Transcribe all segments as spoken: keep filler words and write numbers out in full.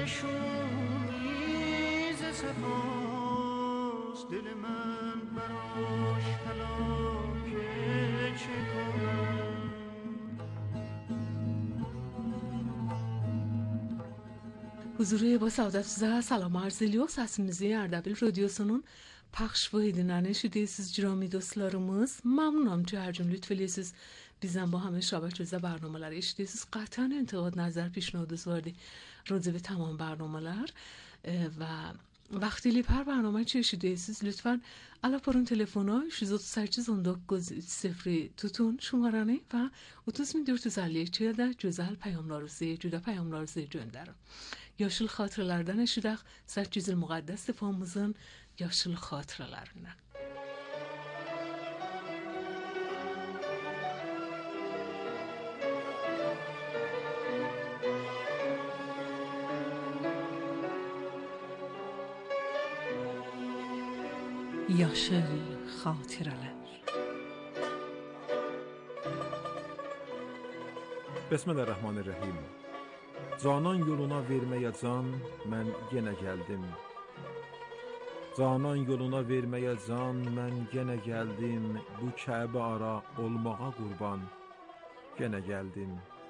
نشونی ز صفاست دل من براش فلاکه چه کنم. Huzuru با saudatunuza salam arz ediyor. Sesimizi Erdebil Radyosu'nun pəxş vahidindən eşidirsiniz girami dostlarımız. Məmnunam ki, hər gün lütf edirsiniz. Bizdən bu həmin şəbəkədə برنامه‌ları eşidirsiniz. Qətən انتقاد نظر پیشنهادınız vardı راجع به تمام برنامه‌lar و وقتی لیپ هر برنامه چه eşidirsiniz lütfen alaporun telefonu üç yüz otuz sekiz on dokuz sıfır tutun şumaranı ve otuz min dörd yüz əlli ikiyə də gözəl peyamlarınızı, cüda peyamlarınızı göndərin. Yaşıl xatirələrdən eşidək səkkiz il müqəddəs difamızın yaşıl xatirələrindən. Yaşıl xatirələr. Bismillahirrahmanirrahim. Canan yoluna verməyə can, mən yenə gəldim. Canan yoluna verməyə can, mən yenə gəldim. Bu Kəbə ara olmağa qurban, yenə gəldim.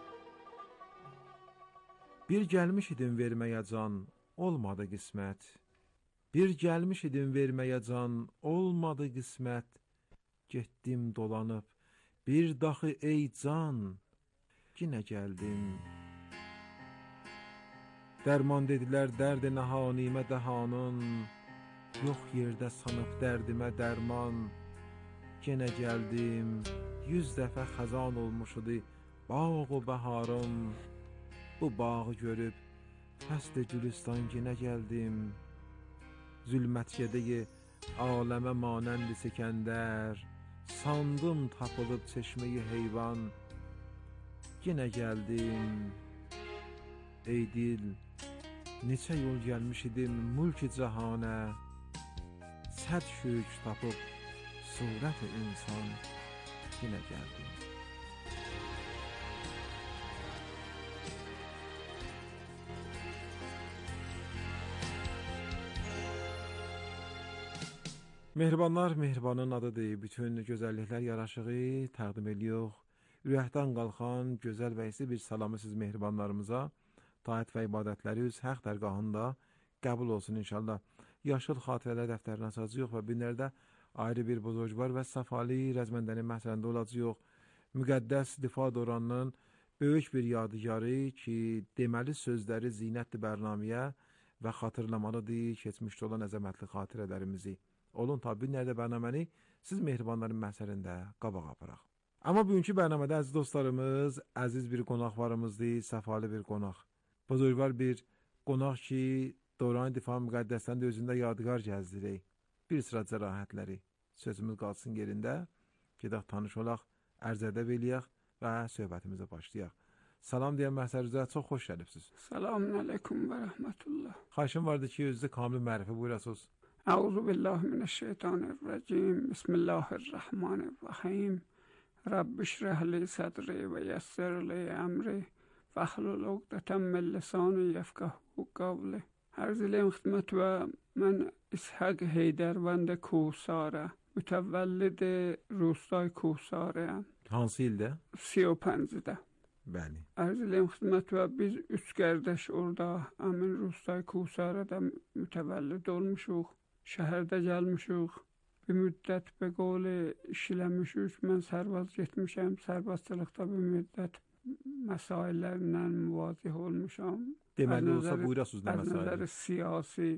Bir gəlmiş idim verməyə can, olmadı qismət. Bir gəlmiş idim verməyə can, olmadı qismət. Getdim dolanıb, bir daxı ey can, yenə gəldim. Dərman dedilər dərd-i nəhanimə dəhanın, yox yerdə sanıb dərdimə dərman, yenə gəldim. Yüz dəfə xəzan olmuş idi bağ و bəharım, bu bağı görüb fəsl-i gülüstan yenə gəldim. Zülmət-yədə-i aləmə manənd-i Sikəndər, sandım tapılıb çeşmə-i heyvan, yenə gəldim. Ey dil, neçə yol gəlmiş idim mülk-i cəhanə, səd şük tapıb surət-i insan, yenə gəldim. Mehribanlar, mehribanın adıdır. Bütün gözəlliklər yaraşığı təqdim ediyor. Ürəkdən qalxan gözəl və isti bir salamı siz mehribanlarımıza, taat və ibadətləri üz həq dərgahında qəbul olsun inşallah. Yaşıl xatirələr dəftərini açacaq və binlərdə ayrı bir buzurgvar və səfali rəzməndənin məhsəlində olacaq. Müqəddəs difa dövrünün böyük bir yadigarı ki, deməli sözləri zinətli bərnaməyə və xatırlamalıdır keçmişdə olan əzəmətli xatirələrimizi. Olun tabi binlərdə bərnaməni siz mehribanların məhsəlində qabağa aparaq. Amma bugünkü bərnamədə əziz dostlarımız, əziz bir qonaqlarımızdır, səfalı bir qonaq. Buzurgvar bir qonaq ki, dövran difa müqəddəsdən də özündə yadigar gəzdirək. Bir sıra cərahətləri. Sözümüz qalsın yerində. Gedək tanış olaq, ərzədəb eləyək və söhbətimizə başlayaq. Salam deyən məhsərinizə çox xoş gəlibsiniz. Selamun aleyküm və rəhmətullah. Xahişim vardı ki, özünüzü kamil mərifə buyurasınız. Əuzu billahi minəşşeytanirracim. Bismillahirrahmanirrahim. Rabbi şrah li sadri və yəssir li əmri və əhlul uqdətən min lisani yefqahu qavli. Arz eləyəm xidmət və mən İshaq Heydərvənd Kousara, mütəvəllid Rustay Kousarayam. Hansı ildə? سی و پنجdə. Bəli. Arz eləyəm xidmət və biz üç qardaş orada əmin Rustay Kousarada mütəvəllid olmuşuq. Şəhərdə gəlmişuq. Bir müddət be qoli işləmişik. Mən sərbaz getmişəm. Sərbazçılıqda bir müddət məsaillərlə müvazih olmuşam. Deməli olsa buyurasınız nə məsailə? Az nəzəri siyasi.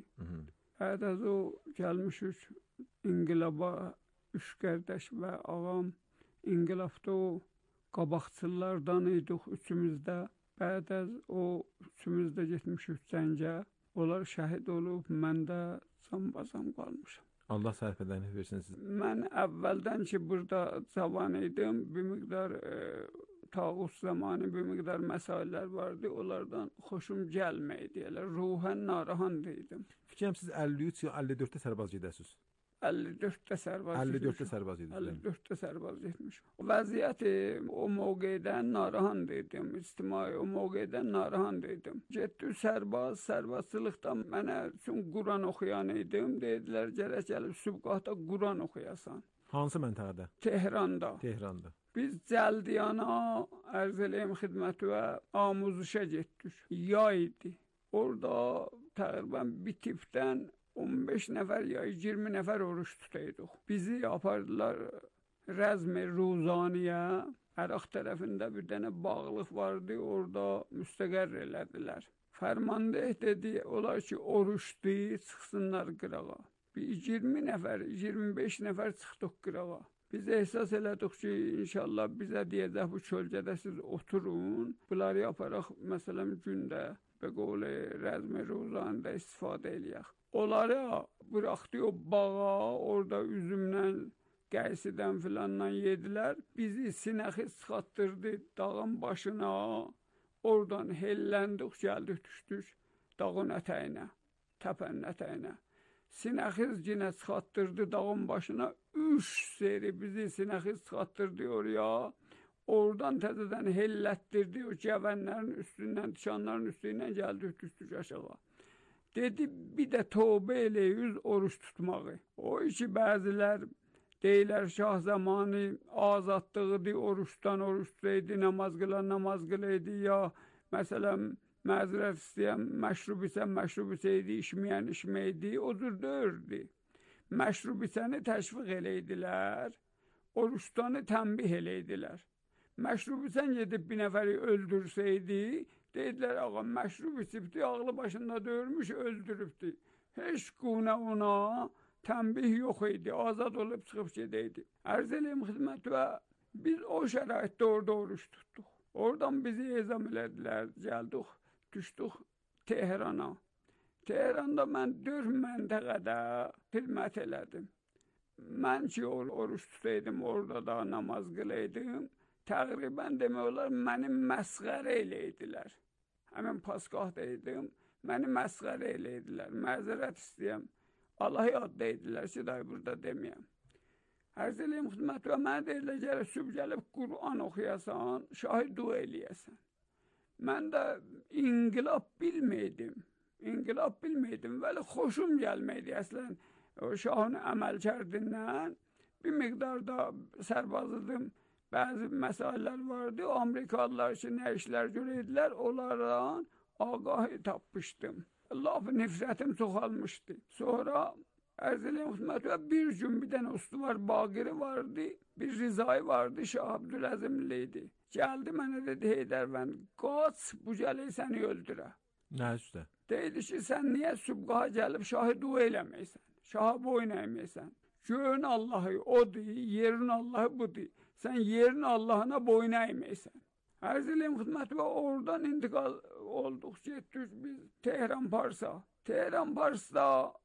Bəd az o gəlmişik inqilaba üç qardaş və ağam. İnqilabda o qabaqçılardan idik üçümüzdə. Bəd az o üçümüzdə getmişik cəngə. Onlar şəhid olub, mən də canbazam qalmışam. Allah sərf edəni versin siz. Mən əvvəldən ki, burada cavan idim, bir miqdar e, tağus zamanı bir miqdar məsaillər vardı, onlardan xoşum gəlməydi, elə ruhən narahat idim. Fikirəm siz əlli üç ya əlli dörddə sərbaz gedəsiniz. əlli dörddə sərbaz əlli dörddə getmişəm. sərbaz idiniz. əlli dörddə sərbaz getmişəm. Vəziyyəti o mövqedən narahat idim. İctimai o mövqedən narahat idim. Getdi sərbaz, sərbazçılıqdan mənə üçün Quran oxuyan idim. Dedilər, gərək gəlib Subqahda Quran oxuyasan. Hansı məntəqədə? Tehranda. Tehranda. Biz Cəldiyana, ərz eləyim xidməti və amuzuşa getdik. Yay idi. Orada təqribən bir tipdən on beş nəfər ya iyirmi nəfər oruç tutuyduk. Bizi apardılar Rəzm-i Ruzaniyə. Əraq tərəfində bir dənə bağlıq vardı, orada müstəqər elədilər. Fərmandeh dedi, olar ki, oruçdu, çıxsınlar qırağa. Bir iyirmi nəfər, iyirmi beş nəfər çıxdıq qırağa. Biz ehsas elədik ki, inşallah bizə deyəcək, bu çölgədə siz oturun, bunları yaparaq, məsələn, gündə, və qovli Rəzm-i Ruzanida istifadə eləyək. Onları bıraxdı o bağa, orada üzümlə, qəysidən filanla yedilər. Bizi sinəxi çıxartdırdı dağın başına, oradan helləndik, gəldik, düşdük dağın ətəyinə, təpənin ətəyinə. Sinəxiz yenə çıxartdırdı dağın başına, üç seri bizi sinəxiz çıxartdırdı oraya. Oradan təzədən hellətdirdi, o gəvənlərin üstündən, tikanların üstündən gəldik, düşdük aşağı. Dedi, bir də tövbə eləyiz oruç tutmağı. O iki bəzilər deyilər, şah zamanı azadlığıdır, oruçdan oruç tutaydı, namaz qılan namaz qılaydı, ya məsələn, məzrət istəyən, məşrub isə məşrub isəydi, içməyən içməydi, o cür döyürdü. Məşrub isəni təşviq eləydilər, oruçdanı tənbih eləydilər. Məşrub isən gedib bir nəfəri öldürsəydi, deyidilər, ağa, məşrub isibdi, ağlı başında döyürmüş, öldürübdü. Heç quna ona tənbih yox idi, azad olub çıxıb gedəydi. Ərz eləyim xidmət və biz o şəraitdə orada oruç tutduq. Oradan bizi ezam elədilər, gəldik, düşdük Tehrana. Tehranda mən dörd məntəqədə xidmət elədim. Mən ki, or oruç tutaydım, orada da namaz qılaydım. Təqribən demək olar, məni məsxərə eləydilər. Həmin Paskah'daydım, məni məsxərə eləydilər. Məzərət istəyəm. Allah yad deydilər ki, day burada deməyəm. Ərz eləyim xidmət və mənə deyirlər, gəlib süb gəlib Qur'an oxuyasan, şahid dua eləyəsən. Mən də inqilab bilməydim. İnqilab bilməydim, vəli xoşum gəlməydi əslən. O şahın əməlkərdindən bir miqdarda sərbazıdım. Bəzi məsələlər vardı, o Amerikalılar ki, nə işlər görəydilər, onlardan ağahı tapmışdım. Laf nifrətim çoxalmışdı. Sonra ərz eləyim xidmət və bir gün bir dənə ustuvar Baqiri vardı, bir Rizai vardı, Şah Abdüləzimli idi. Gəldi mənə dedi, Heydərvənd, qaç, bu gəli səni öldürə. Nə üstə? Deydi ki, sən niyə Subqaha gəlib şahı dua eləməysən, şaha boyun əyməysən. Göğün Allahı odur, yerin Allahı budur. Sən yerin Allahına boyun əyməysən. Ərz eləyim xidmət və oradan intiqal olduq, getdik biz Tehran Parsa. Tehran Parsda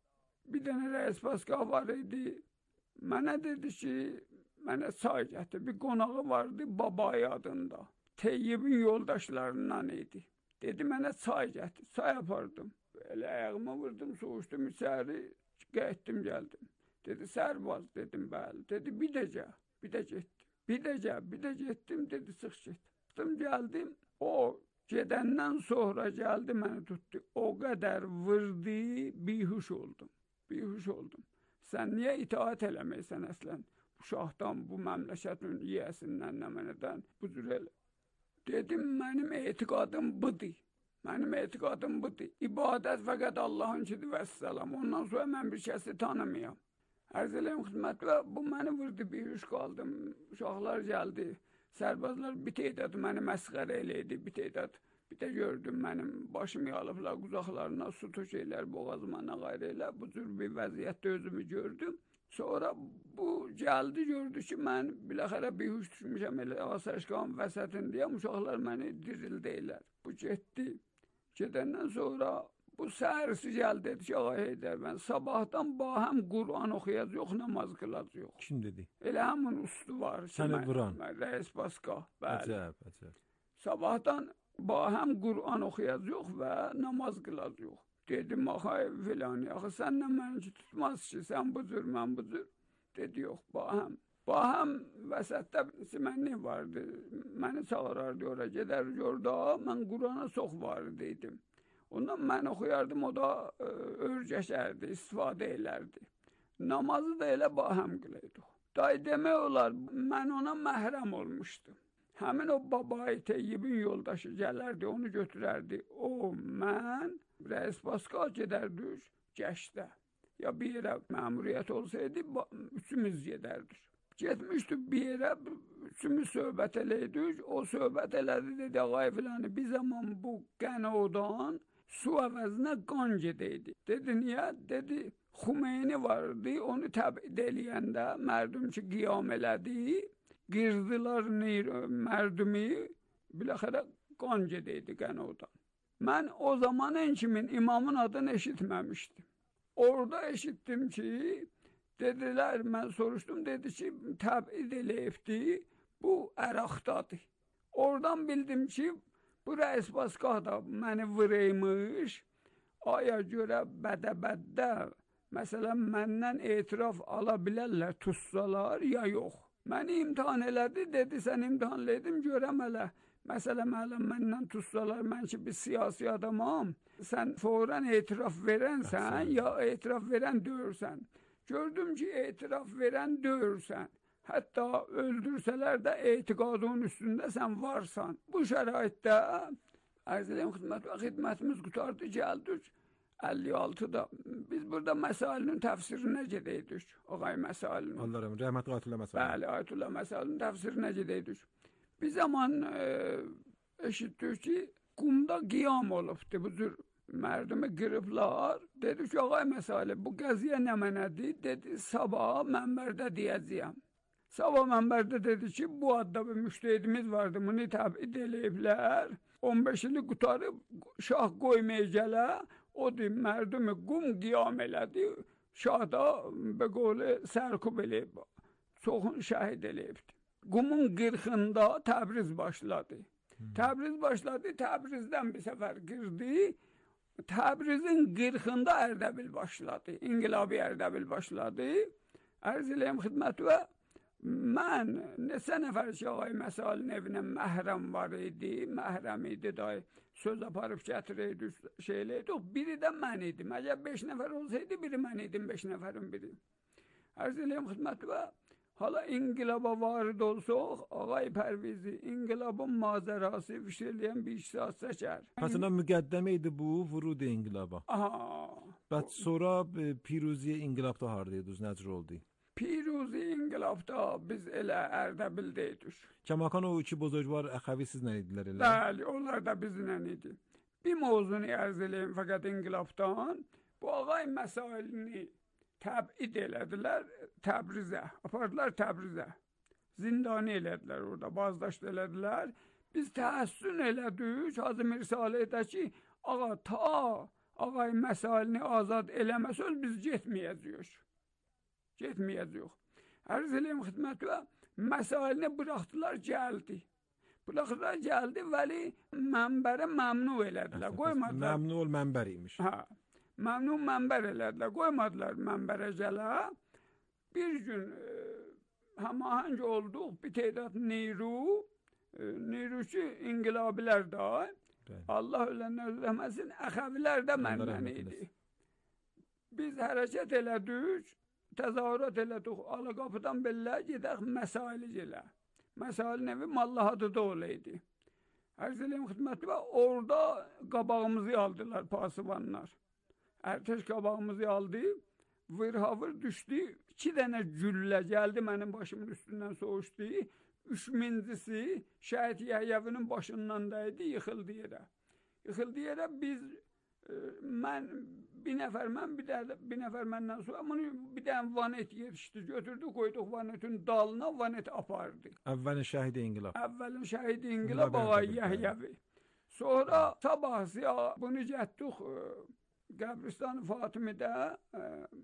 bir dənə rəis Paskah var idi. Mənə dedi ki, mənə çay gətir. Bir qonağı vardı Babayı adında. Teyyibin yoldaşlarından idi. Dedi, mənə çay gətir. Çay apardım. Elə ayağıma vurdum, soğuşdum içəri, getdim, gəldim. Dedi, sərbaz, dedim, bəli. Dedi, bir dəcə, bir də getdim. Bir dəcə, bir də getdim, dedi, sıx get. Çıxdım, gəldim, o gedəndən sonra gəldi, məni tutdu. O qədər vurdu, bihuş oldum, bihuş oldum. Sən niyə itaat eləməysən əslən? Bu şahdan, bu məmləkətin yiyəsindən, nəmənədən, bu cür elə. Dedim, mənim etiqadım budur. Mənim etiqadım budur. İbadət fəqət Allahınkidir və səlam. Ondan sonra mən bir kəsi tanımayam. Ərz eləyim xidmət və bu məni vurdu, bihuş qaldım. Uşaqlar gəldi. Sərbazlar bir teydad məni məsxərə eləydi, bir teydad. Bir də gördüm mənim başım yalıblar, quzaqlarına su tökəylər, boğazıma nə qayr elə. Bu cür bir vəziyyətdə özümü gördüm. Sonra bu gəldi, gördü ki, mən biləxərə bihuş düşmüşəm, elə asərşqanın vəsətindəyəm, uşaqlar məni dirildəylər. Bu getdi. Gedəndən sonra bu səhərisi gəldi, dedi ki, ağa Heydər, mən sabahdan bahəm Qur'an oxuyacaq, namaz qılacaq. Kim dedi? Elə həmin ustu var. Səni vuran. Rəis Paskah, bəli. Əcəb, əcəb. Sabahdan ba həm Qur'an oxuyacaq və namaz qılacaq. Dedim, axay filan, axı sənlə mənimki tutmaz ki, sən bu cür, mən bu cür. Dedi, yox, ba həm. Ba həm vəsətdə mənni vardı, məni çağırardı ora, gedərdi orada, mən Qur'ana çox vardı idim. Ondan mən oxuyardım, o da ə, örgəşərdi, istifadə elərdi. Namazı da elə ba həm qılaydı. Day demək olar, mən ona məhrəm olmuşdum. Həmin o Babai Teyyibin yoldaşı gələrdi, onu götürərdi. O, mən, rəis Paskal gedərdik gəşdə. Ya bir yerə məmuriyyət olsaydı, üçümüz gedərdik. Getmişdik bir yerə, üçümüz söhbət eləydik. O söhbət elədi, dedi, ağay filanı, bir zaman bu qənodan su əvəzinə qan gedəydi. Dedi, niyə? Dedi, Xumeyni vardı, onu təbid eləyəndə, mərdum ki, qiyam elədi, qırdılar mərdumi, biləxərə qan gedəydi qənodan. Mən o zaman en kimin imamın adını eşitməmişdim. Orada eşitdim ki, dedilər, mən soruşdum, dedi ki, təbid eləyibdi, bu Əraqdadır. Oradan bildim ki, bu rəis Paskal da məni vıraymış, aya görə bədə-bəddə, məsələn, məndən etiraf ala bilərlər, tutsalar, ya yox. Məni imtihan elədi, dedi, sən imtihan elədim, görəm hələ. Məsələn, hələ məndən tutsalar, mən ki, bir siyasi adamam, sən fौरən etiraf verənsən, ya etiraf verən döyürsən. Gördüm ki, etiraf verən döyürsən. Hətta öldürsələr də etiqadın üstündə sən varsan. Bu şəraitdə, ərz eləyəm xidmət, xidmətimiz qutardı, gəldik. əlli altıda biz burada məsailinin təfsirinə gedəydik. Ağay məsailinin. Allah'ım, rəhmətli Ayətullah məsailinin. Bəli, Ayətullah məsailinin təfsirinə gedəydik. Bir zaman e, eşitdik ki, qumda qiyam olubdu. Bu cür mərdimi qırıblar. Dedik ki, ağay məsaili, bu qəziyə nə mənədir? Dedi, sabah mənbərdə deyəcəyəm. Sabah mənbərdə dedi ki, bu adda bir müştehidimiz vardı, bunu təbid eləyiblər. on beş ili qutarıb, şah qoymaya gələ, o deyim, mərdimi qum qiyam elədi. Şah da, be qolu, sərkub eləyib, çoxun şəhid eləyibdi. Qumun qırxında Təbriz başladı. Hmm. Təbriz başladı, Təbrizdən bir səfər qırdı. Təbrizin qırxında Ərdəbil başladı. İnqilabi Ərdəbil başladı. Ərz eləyəm xidməti və mən neçə nəfər ki, ağay məsalin evinə məhrəm var idi, məhrəm idi, day, söz aparıb gətirəydik, şeyləydik. Biri də mən idim. Əgər beş nəfər olsaydı, biri mən idim, beş nəfərin biri. Ərz eləyəm xidməti və hala inqilaba varid olsaq, ağay Pərvizi, inqilabın mazərası fişirləyən bir iki saat çəkər. Pəsəndə müqəddəmə idi bu, vurudu inqilaba. Aha. Bəs sonra piruziyə inqilabda hardaydı, nəcr oldu? Piruzi inqilabda biz elə Ərdəbildəydik. Kəmakan o iki bozorgvar əxəvi sizlə idilər elə? Bəli, onlar da bizlə idi. Bir mövzunu ərz eləyim fəqət inqilabdan, bu ağay məsailini təbid elədilər Təbrizə, apardılar Təbrizə. Zindani elədilər orada, bazdaşt elədilər. Biz təhəssün elədik, Hacı Mirsalidə ki, ağa ta ağay məsailini azad eləməsəz biz getməyəcəyik. Getməyəcəyik. Ərz eləyim xidməti və məsailini bıraxdılar, gəldi. Bıraxdılar, gəldi, vəli mənbərə məmnu elədilər, qoymadılar. Məmnu ol mənbər imiş. Hə. Məmnun mənbər elədilər, qoymadılar mənbərə gələ. Bir gün e, həmahəng olduq, bir teydad Niru, e, Niru ki, inqilabilər da, Allah ölənlər rəhməsin, əxəvilər də məndən idi. Biz hərəkət elədik, təzahürat elədik, ala qapıdan belə gedək məsaili gələ. Məsailin evi Mallahadıda olaydı. Ərz eləyim xidməti və orada qabağımızı aldılar pasivanlar. Ərtəş qabağımızı aldı, vır-havır düşdü, iki dənə güllə gəldi mənim başımın üstündən soğuşdu. Üçüncüsü Şəhid Yəhyəvinin başından da idi, yıxıldı yerə. Yıxıldı yerə biz, e, mən, bir nəfər mən, bir, də, bir nəfər məndən sonra bunu bir dənə vanet yetişdi, götürdü, qoyduq vanetin dalına, vanet apardı. Əvvəlin şəhidi inqilab. Əvvəlin şəhidi inqilab ağay Yəhyəvi. Sonra sabah ziya bunu getdik, Qəbristan-ı Fatimidə, e,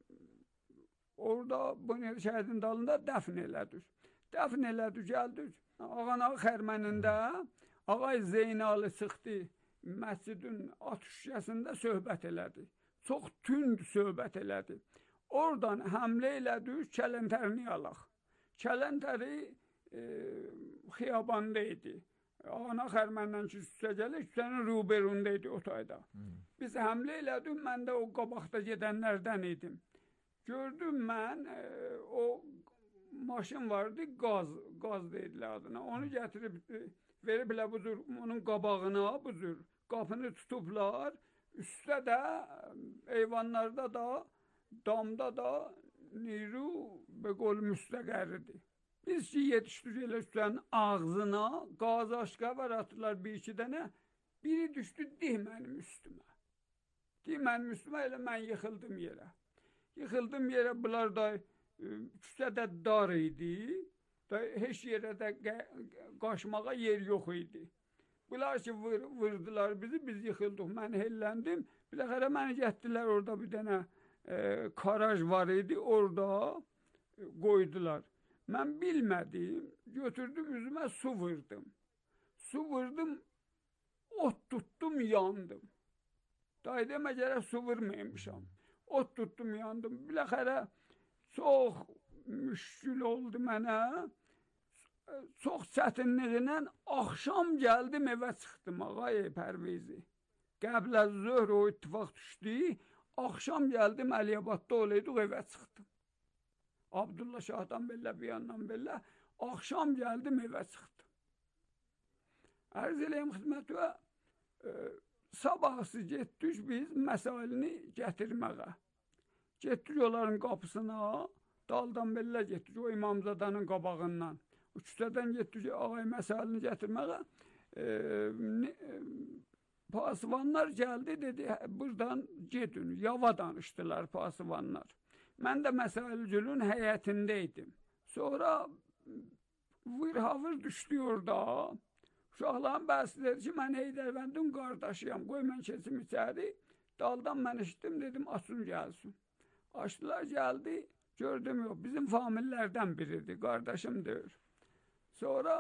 orada bunu şəhidin dalında dəfn elədik. Dəfn elədik, gəldik. Ağanağı xərmənində Ağay Zeynalı çıxdı, məscidin atışkəsində söhbət elədi. Çox tünd söhbət elədi. Oradan həmlə elədi, Kələntərini alaq. Kələntəri e, xiyabanda idi. Ana xərməndən ki, üstə gəlir, üstənin ruberunda idi o tayda. Hmm. Biz həmlə elədik, mən də o qabaqda gedənlərdən idim. Gördüm mən, e, o maşın vardı, qaz, qaz deyildi adına. Onu gətirib, e, veriblər bu cür, onun qabağına, bu cür, qapını tutublar. Üstə də, eyvanlarda da, damda da Niru və qol müstəqəridir. Biz ki, yetişdik elə üstənin ağzına, qaz aşqa var atırlar bir iki dənə, biri düşdü, dih mənim üstümə. Dih mənim üstümə, elə mən yıxıldım yerə. Yıxıldım yerə, bunlar da küçədə dar idi, da heç yerə də qaçmağa yer yox idi. Bunlar ki, vır, vırdılar bizi, biz yıxıldıq, mən helləndim, biləxərə məni gətdilər, orada bir dənə e, karaj var idi, orada e, qoydular. Mən bilmədim, götürdüm üzümə su vırdım. Su vırdım, ot tutdum, yandım. Day demə gərək su vırmaymışam. Ot tutdum, yandım. Biləxərə çox müşkül oldu mənə. Çox çətinliğinə axşam gəldim, evə çıxdım, ağay Pərvizi. Qəblə zöhr o ittifaq düşdü, axşam gəldim, Əliyabadda olaydıq, evə çıxdım. Abdullah Şahdan belə, bir yandan belə, axşam gəldim, evə çıxdım. Ərz eləyim xidmətə, e, sabahsı getdik biz məsailini gətirməyə. Getdik onların qapısına, daldan belə getdik, o İmamzadanın qabağından. O küçədən getdik, ağay məsailini gətirməyə. E, e, Pasivanlar gəldi, dedi, buradan gedin, yava danışdılar pasivanlar. Mən də Məsəlgülün həyətində idim. Sonra vır-havır düşdü orada. Uşaqların bəzi dedi ki, mən Heydərvəndin qardaşıyam, qoy mən keçim içəri. Daldan mən işitdim, dedim, açın gəlsin. Açdılar, gəldi, gördüm, yox, bizim famillərdən biridir, qardaşım deyir. Sonra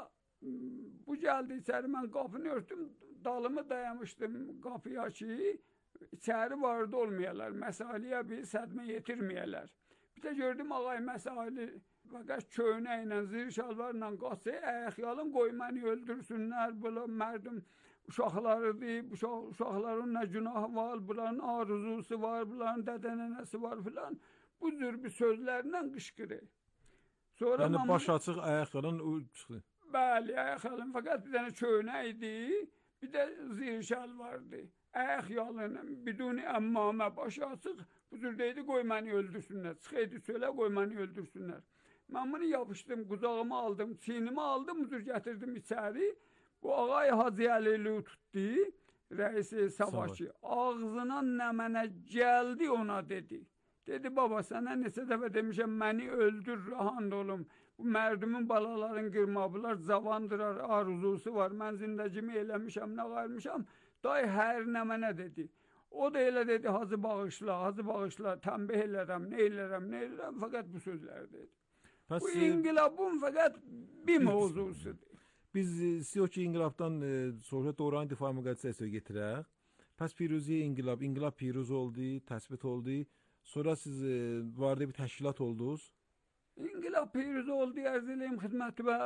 bu gəldi içəri, mən qapını örtdüm, dalımı dayamışdım qapıya ki, İçəri vardı olmayalar, məsaliyə bir sədmə yetirməyələr. Bir də gördüm, ağay məsali, fəqət köynə ilə, zir şalvarla qaçı, əyəxyalın qoy məni öldürsünlər, belə mərdim uşaqlarıdır, uşaq, uşaqların nə günahı var, bunların arzusu var, bunların dədənənəsi var filan. Bu cür bir sözlərlə qışqırır. Sonra yəni mamın, baş açıq əyəxyalın çıxdı. Bəli, əyəxyalın, fəqət bir dənə köynə idi, bir də zir şal vardı. Əyəxyalının, biduni əmmamə, başı açıq, bu cürdəydi, qoy məni öldürsünlər. Çıxaydı söylə, qoy məni öldürsünlər. Mən bunu yapışdım, qucağımı aldım, çiynimi aldım, bu cür gətirdim içəri. Bu ağay Hacı Əlili tutdu, rəisi savaşı. Ağzına nə mənə gəldi, ona dedi. Dedi, baba, sənə neçə dəfə demişəm, məni öldür, rahand olum. Bu mərdumun balaların qırmabılar, zavandırar, arzusu var. Mən zindəcimi eləmişəm, nə qayırmışam. Day hər nə mənə dedi. O da elə dedi, Hacı bağışla, Hacı bağışla, təmbih elərəm, nə elərəm, nə elərəm, fəqət bu sözlər dedi. Pəs, bu inqilabın fəqət bir mövzusudur. Biz siz o ki, inqilabdan e, sonra doğrudan difai müqəddisəyə getirək. Pəs Piruzi inqilab, inqilab piruz oldu, təsbit oldu. Sonra siz e, vardı bir təşkilat oldunuz. İnqilab piruz oldu, ərz eləyim xidməti və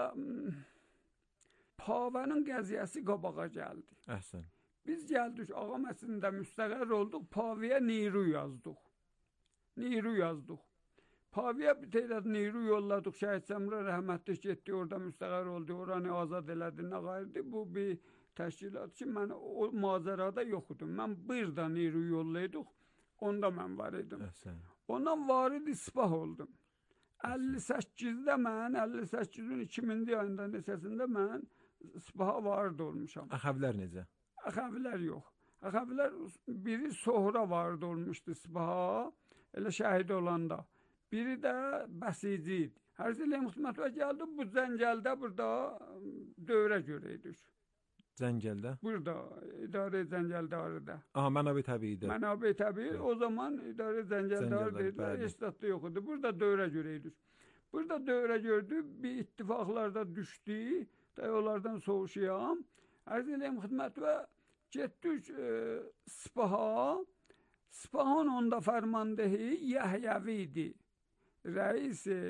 Pavənin qəziyyəsi qabağa gəldi. Əhsən. Biz gəldik, ağa məsəlində müstəqər olduq, Paviyə Niru yazdıq. Niru yazdıq. Paviyə bir tədad Niru yolladık, Şəhid Səmrə rəhmətli getdi, orada müstəqər oldu, oranı azad elədi, nə qayırdı. Bu bir təşkilat ki, mən o mazərada yox idim. Mən bir da Niru yollaydıq, onda mən var idim. Əhsən. Ondan varid isbah oldum. əlli səkkizdə mən, əlli səkkizin iki minci ayında neçəsində mən isbaha varid olmuşam. Əxəvlər necə? Əxəvlər yox. Əxəvlər biri sonra varid olmuşdu isbaha, elə şəhid olanda. Biri də bəsici idi. Hər şeylə müxtəmətə gəldi, bu Zəngəldə burada dövrə görəydik. Zəngəldə? Burada, idarə Zəngəldarıda. Aha, Mənabə təbiidə. Mənabə təbii, o zaman idarə Zəngəldarıda, estatda yox idi. Burada dövrə görəydik. Burada dövrə gördük, bir ittifaqlarda düşdü, da onlardan soğuşuyam. Arz edeyim xidmət və getdik e, Spaha. Spahan onda fərmandehi Yahyavi idi. Reis e,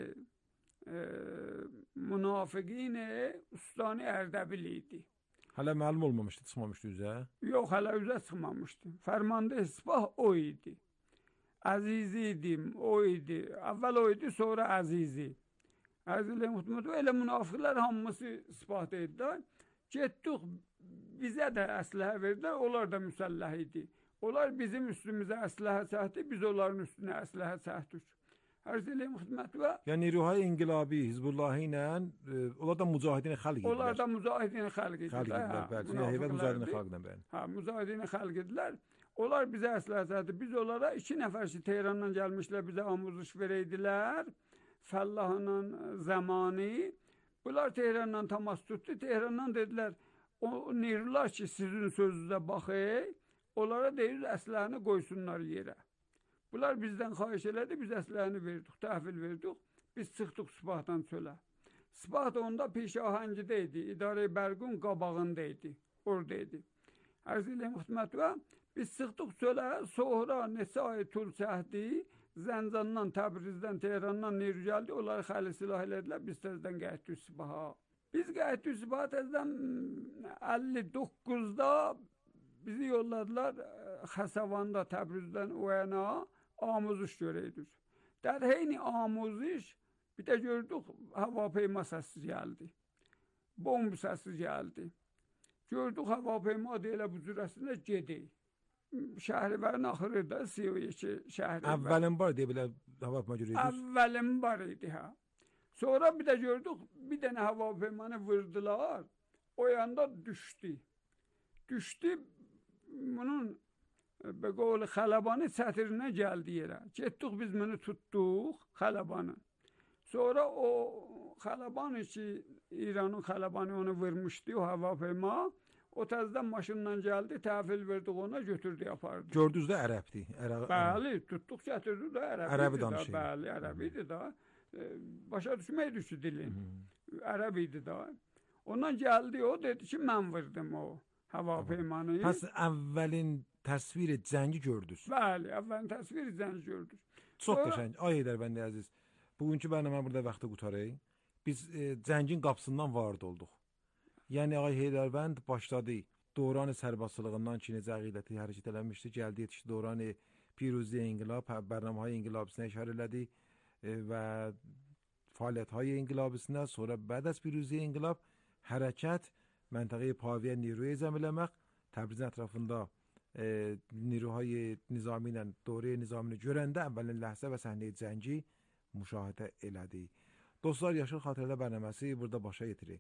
münafiqin Ustani Ərdəbil idi. Hələ məlum olmamışdı, çıxmamışdı üzə? Yox, hələ üzə çıxmamışdı. Fərmandeh Spah o idi. Əzizi idim, o idi. Əvvəl o idi, sonra Əzizi. Əzizlə mühtəmət və elə münafiqlər hamısı Spahda idilər. Getdik, bizə də əsləhə verdilər, onlar da müsəlləh idi. Onlar bizim üstümüzə əsləhə çəkdi, biz onların üstünə əsləhə çəkdik. Əzizlə mühtəmət və... Yəni, Ruhay İnqilabi, Hizbullahi ilə, e, onlar da mücahidin xəlq idilər. Onlar da mücahidin xəlq idilər. Xəlq idilər, bəli. Heyvət mücahidin xəlqdən bəli. Hə, mücahidin xəlq idilər. Onlar bizə əsləhə çəkdi. Biz onlara iki nəfər ki, Tehrandan gəlmişlər, bizə amuzuş verəydilər. Fəllahının zamanı. Bunlar Tehrandan təmas tutdu. Tehrandan dedilər, o nirlər ki, sizin sözünüzə baxı, onlara deyir, əsləhəni qoysunlar yerə. Bunlar bizdən xahiş elədi, biz əsləhəni verdik, təhvil verdik. Biz çıxdıq Spahdan çölə. Spah da onda Pişahəngidə idi, İdarə-i Bərqun qabağında idi, orada idi. Ərz ilə müxtümət və biz çıxdıq çölə, sonra neçə ay tul çəkdi, Zəncandan, Təbrizdən, Tehrandan neyru gəldi, onları xəli silah elədilər, biz təzdən qayıtdık Spaha. Biz qayıtdık Spaha təzdən əlli doqquzda bizi yolladılar Xəsavanda, Təbrizdən o yana, amuzuş görəydik. Dər heyni amuzuş, bir də gördük, hava peyma səsi gəldi. Bomb səsi gəldi. Gördük, hava peyma deyilə bu cürəsində gedək. Şəhribərin axırıda C O iki şəhribərin. Əvvəlin var deyə belə hava peyma görəydik? Əvvəlin var idi, hə. Sonra bir də gördük, bir dənə hava peymanı vurdular, o yanda düşdü. Düşdü, bunun be qovlu Xələbanı çətirinə gəldi yerə. Getdik biz bunu tutduq, Xələbanı. Sonra o Xələbanı ki, İranın Xələbanı onu vurmuşdu, o hava peyma. O təzdən maşından gəldi, təhvil verdik ona, götürdü, yapardı. Gördünüz də ərəbdir. Ərə... Bəli, tutduq, gətirdi də ərəb ərəbi idi danışıydı. Bəli, ərəb idi da. E, başa düşmək düşü dilin. Ərəb idi da. Ondan gəldi o, dedi ki, mən vurdum o hava peymanı. Pəs əvvəlin təsviri cəngi gördünüz. Bəli, əvvəlin təsviri cəngi gördük. Çox qəşəng. Ay Heydərbəndi əziz. Bugünkü bənəmə burada vaxtı qutarıq. Biz e, cəngin qapısından varid olduq. Yəni Ağay Heydərbənd başladı. Dövrani sərbəstlığından ki, necə əqidəti hərəkət eləmişdi, gəldi yetişdi dövrani Piruzə İnqilab, bərnaməhay İnqilabisine işarə elədi e, və fəaliyyəthay İnqilabisinə, sonra bəd az Piruzə İnqilab hərəkət məntəqəyi Paviyə niruya zəmiləmək, Təbrizin ətrafında e, niruhay nizami ilə dövrəyə nizamini görəndə əvvəlin ləhsə və səhnəyi cəngi müşahidə elədi. Dostlar, Yaşıl Xatirələr bərnaməsi burada başa yetirir.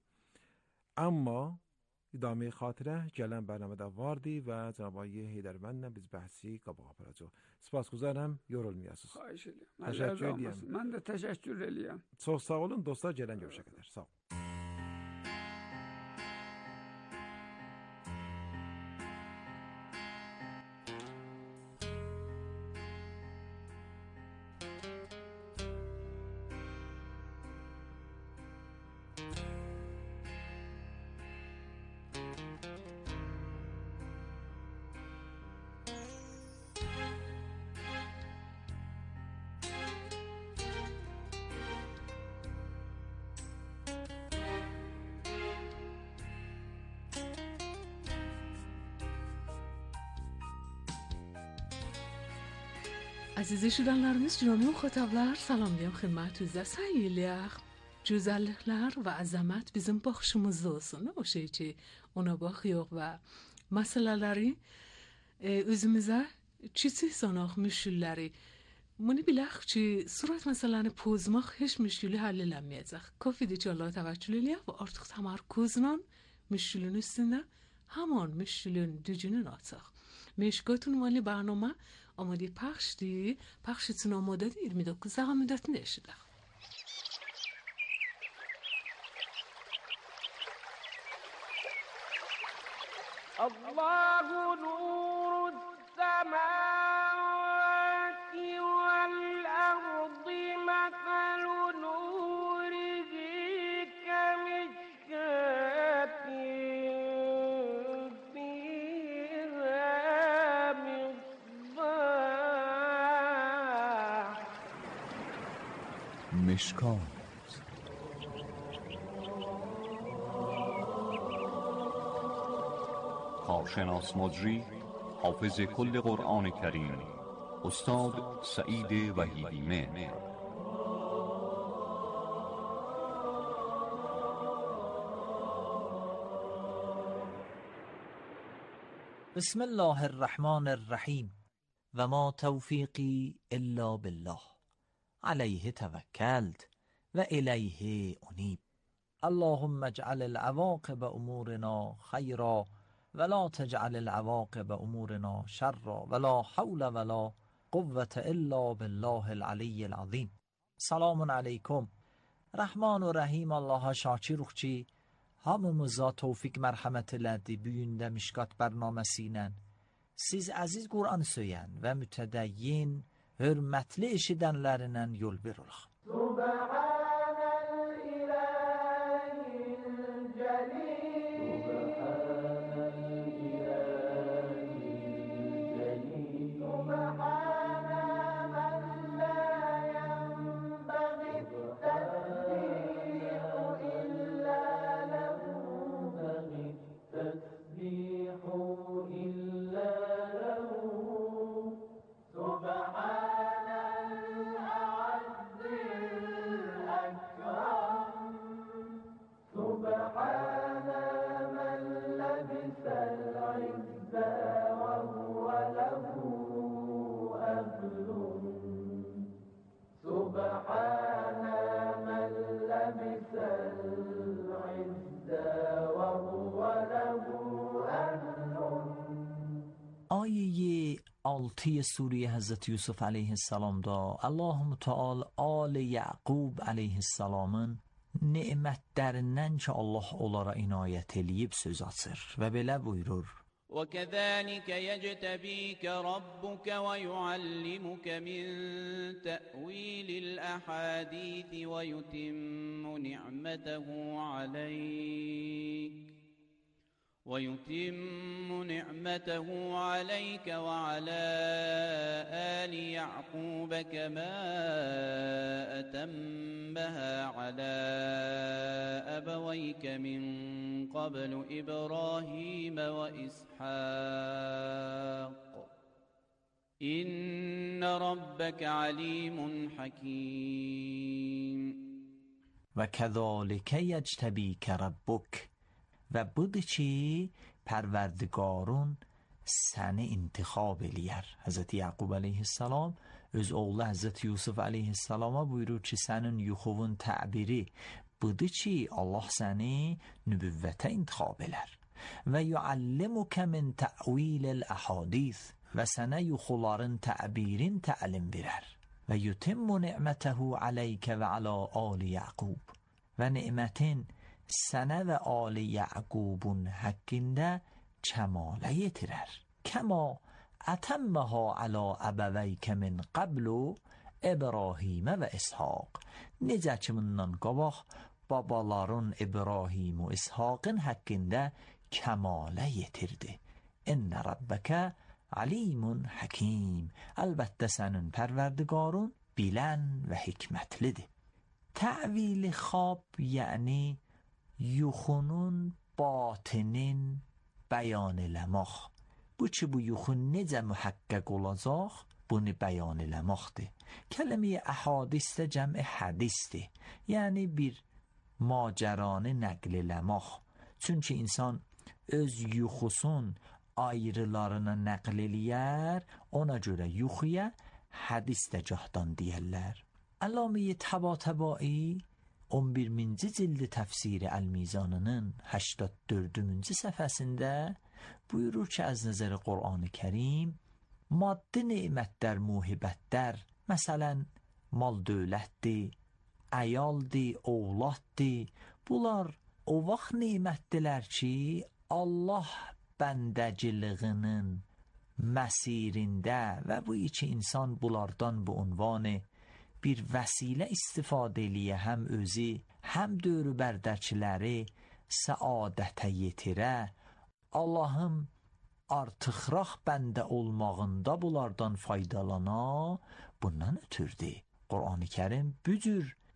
Amma idame xatirə gələn bərnamədə vardı və Cənab Ağay Heydərbəndlə biz bəhsi qabağa aparacaq. Sipasguzarəm, yorulmayasınız. Xahiş edirəm. Təşəkkür edirəm. Mən də təşəkkür edirəm. Çox sağ olun dostlar, gələn görüşə qədər. Sağ olun. Əziz eşidənlərimiz, cürami müxatablar, salamlayım xidmətinizdə. Səy eləyək, gözəlliklər və əzəmət bizim baxışımızda olsun. O şey ki, ona baxıyıq və məsələləri e, özümüzə kiçik sanaq müşkülləri. Bunu bilək ki, surat məsələni pozmaq heç müşkülü həll eləməyəcək. Kafidir ki, Allah təvəkkül eləyək və artıq təmərkuzla müşkülün üstündə haman müşkülün dücünün açıq. Meşqat ünvanlı برنامه آماده پخش دی پخشتون آماده دی یirmi dokuz دقیقه müddətində eşidək. الله نور السماوات والأرض مثل نوره كمشكاة مشکات. کارشناس مجری حافظ کل قرآن کریم استاد سعید وحیدی مهر. بسم الله الرحمن الرحیم و ما توفیقی الا بالله علیه توکلت و الیه انیب. اللهم اجعل العواقب امورنا خیرا ولا تجعل العواقب امورنا شرا ولا حول ولا قوة الا بالله العلی العظیم. Selamun aleyküm. Rahman ve Rahim Allah'a şakir ruhçi, hamımıza tevfik merhamet elədi büyündə Mişkat bərnaməsi ilə. Siz əziz Qur'an söyən və mütədəyyin, hörmətli eşidənlərindən yol bir olaq. آیه altı سوره Hazreti Yusuf aleyhisselamda Allah Müteal آل Yaqub aleyhisselamın nemətlərindən ki Allah onlara inayət eləyib söz açır və belə buyurur. وَكَذَلِكَ يَجْتَبِيكَ رَبُّكَ وَيُعَلِّمُكَ مِنْ تَأْوِيلِ الْأَحَادِيثِ وَيُتِمُّ نِعْمَتَهُ عَلَيْكَ ويتم نعمته عليك وعلى آل يعقوب كما أتمها على أبويك من قبل إبراهيم وإسحاق إن ربك عليم حكيم. وكذلك يجتبيك ربك و budur ki Pərverdigarın səni intikhab eləyər. Həzrəti Yaqub aleyhisselam öz oğlu Həzrəti Yusuf aleyhisselama buyurur ki, sənin yuxuvun təbiri budur ki, Allah səni nübüvvətə intikhab elər. Və yuallimukə min tə'vilil əhadith və sənə yuxuların təbirin təlim verər. Və yutimmu ni'mətəhu aleykə və alə ali Yaqub və ni'mətin sənə və ali Yaqubun haqqında kəmalə yetirər. Kəma ətəmməhə alə əbəvəykə min qablu İbrahimə və İshaq. Necə ki bundan qabaq babaların İbrahim və İshaqın haqqında kəmalə yetirdi. İnnə Rabbəkə alimun hakim. Əlbəttə sənin Pərverdigarın bilən və hikmətlidir. Təvil xab yəni yuxunun batinin bəyan eləmək. Bu ki, bu yuxu necə mühəqqəq olacaq, bunu bəyan eləməkdir. Kəlmə əhadis də cəmi hədisdir. Yəni bir macəranı nəql eləmək. Çünki insan öz yuxusun ayrılarına nəql eləyər, ona görə yuxuya hədis də cəhdan deyərlər. Əllaməyə Təbatəbai on birinci cildi təfsiri Əl-Mizanının هەشتاد و چهار səhifəsində buyurur ki, az nəzəri Qur'an-ı Kərim maddi nemətlər, muhibətlər, məsələn, mal dövlətdir, əyaldir, ovladdir, bunlar o vaxt nemətdilər ki, Allah bəndəcilığının məsirində və bu iki insan bunlardan bu unvanı bir vəsilə istifadə eləyə həm özü, həm dörü bərdəkiləri səadətə yetirə, Allahım artıqraq bəndə olmağında bunlardan faydalana, bundan ötürdü. Qur'an-ı Kərim bu cür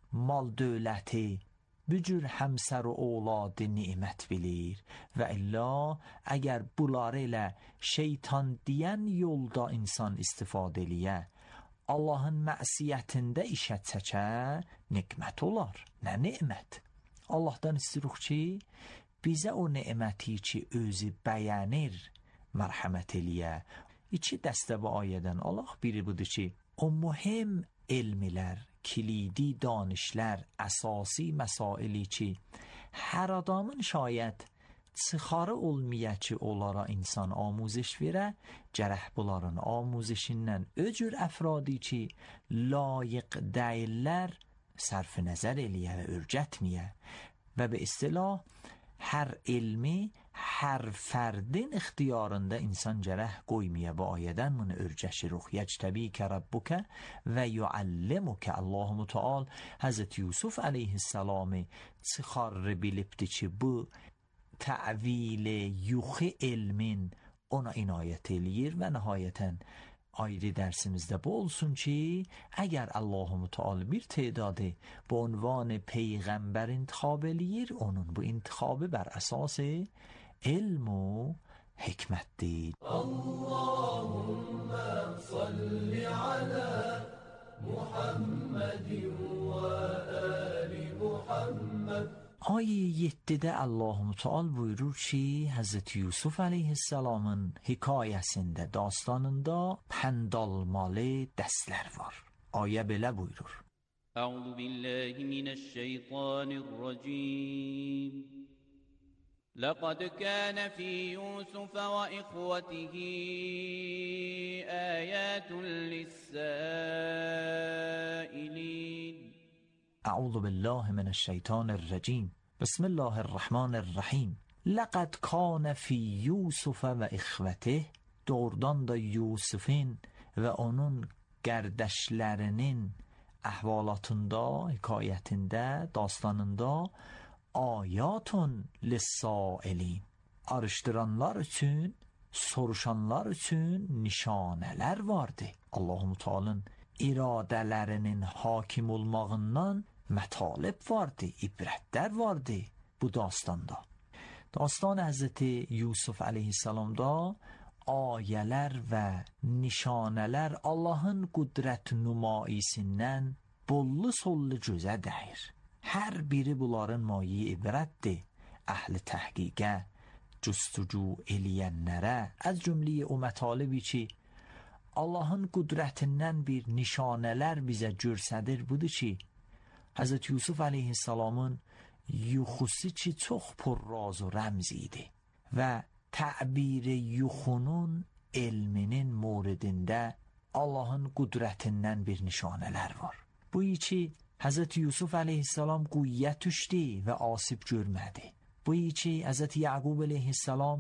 mal dövləti, bu cür həmsər و اولاد nimət bilir və illa əgər bunları ilə şeytan deyən yolda insan istifadə eləyə, Allahın məsiyyətində işə çəkə, nikmət olar, nə nimət. Allahdan istiruq ki, bizə o niməti ki özü bəyənir, mərhəmət eləyə. İki dəstə bu ayədən Allah biri budur ki, o mühim elmlər, kilidi danışlar, əsasi məsaili ki, hər adamın şayət çıxarı olmaya ki, onlara insan amuzش verə, gərək bunların amuzişindən öcür əfradi ki, layiq deyirlər, sərf nəzər eləyə və örgətməyə və be istilah, hər ilmi, hər fərdin ixtiyarında insan gərək qoymaya bu ayədən bunu örgəşiruq. Yəctəbikə Rabbukə və yuallimukə. Allahu Teala Həzrət Yusuf əleyhissalamı çıxarı bilibdi ki, bu təvil yuxi elmin ona inayət eləyir və nəhayətən ayrı dərsimizdə bu olsun ki, əgər Allahu Teala bir tedadı bu عنوان peyğəmbər intikhab eləyir, onun bu intikhabı bər əsas علم و حکمتdir. اللهم صل على محمد وآل محمد. آیه yeddidə Allah Teala buyurur ki, Hazreti Yusuf aleyhisselamın hikayəsində, dastanında pəndalmalı dərslər var. Ayə belə buyurur. Əuzu billahi mineşşeytanirracim. لقد كان في يوسف وإخوته آيات للسائلين. أعوذ بالله من الشيطان الرجيم. بسم الله الرحمن الرحيم. لقد كان في يوسف وإخوته. doğrudan da Yusuf'in ve onun kardeşlerinin ahvalatında, hikayetinde, dastanında ayatun lissailin, araştıranlar için, soruşanlar için nişaneler vardı. Allah-u Teala'nın iradelerinin hakim olmağından metalip vardı, ibretler vardı bu dastanda. Dastan Hazreti Yusuf aleyhisselamda ayeler ve nişaneler Allah'ın kudret numaisinden bollu sollu cüze deyir. Her biri bunların mayi ibretdi. Əhl-i təhqiqə, cüstucu eləyənlərə, az cümləyi o mətalibi ki, Allah'ın qudrətindən bir nişanələr bizə görsədir budur ki, Həzrət Yusuf aleyhisselamın yuxusu ki, çox purraz و rəmz idi və təbir yuxunun elminin moridində Allah'ın qudrətindən bir nişanələr var. Bu ki, Hazreti Yusuf aleyhisselam qüyyət düşdü və asib görmədi. Bu ki, Hazreti Yaqub aleyhisselam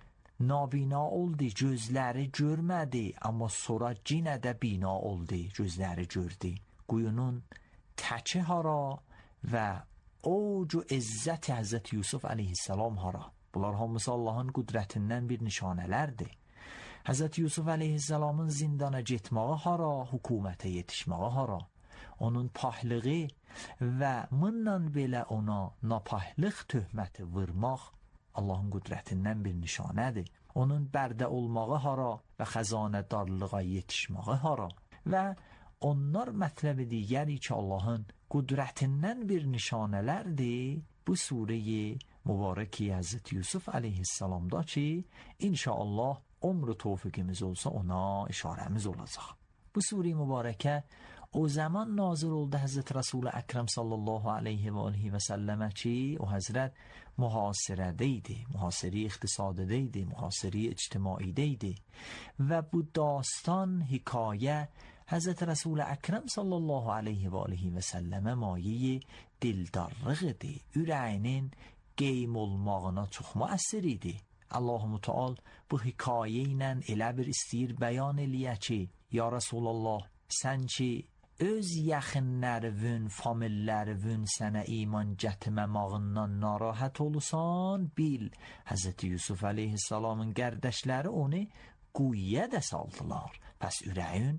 nabina oldu, gözləri görmədi, amma sonra yenə də bina oldu, gözləri gördü. Quyunun təki hara və ocu izzəti Hazreti Yusuf aleyhisselam hara. Bunlar hamısı Allah'ın qudrətindən bir nişanələrdir. Hazreti Yusuf aleyhisselamın zindana getməyi hara, hökumətə yetişməyi hara. Onun pahlığı və bundan belə ona napahlıq töhməti vurmaq Allah'ın qudrətindən bir nişanədir. Onun bərdə olmağı hara və xəzanədarlığa yetişməyi hara və onlar mətləbi digəri ki, Allah'ın qudrətindən bir nişanələrdir. Bu sureyi mübarəki Hazreti Yusuf aleyhisselamda ki, inşallah umru tevfikimiz olsa ona işarəmiz olacaq. Bu sure mübarəkə o zaman nazil oldu Hazreti Resul Ekrem sallallahu aleyhi ve aleyhi ve selleme ki, o Hazret muhasirədeydi, muhasiri iqtisadideydi, muhasiri ictimaideydi ve bu dastan hikaye Hazreti Resul Ekrem sallallahu aleyhi ve aleyhi ve selleme mayi dildarlıqdı, ürəyinin qeym olmağına çox müəssir idi. Allah-u Teala bu hikaye ilə elə bir istəyir bəyan eləyə ki, ya Resulallah, sən ki öz yaxınlarıvın, famillərıvın sənə iman gətirməmağından narahat olursan, bil, Hazreti Yusuf aleyhisselamın qərdəşləri onu quyuya da saldılar. Pəs ürəyin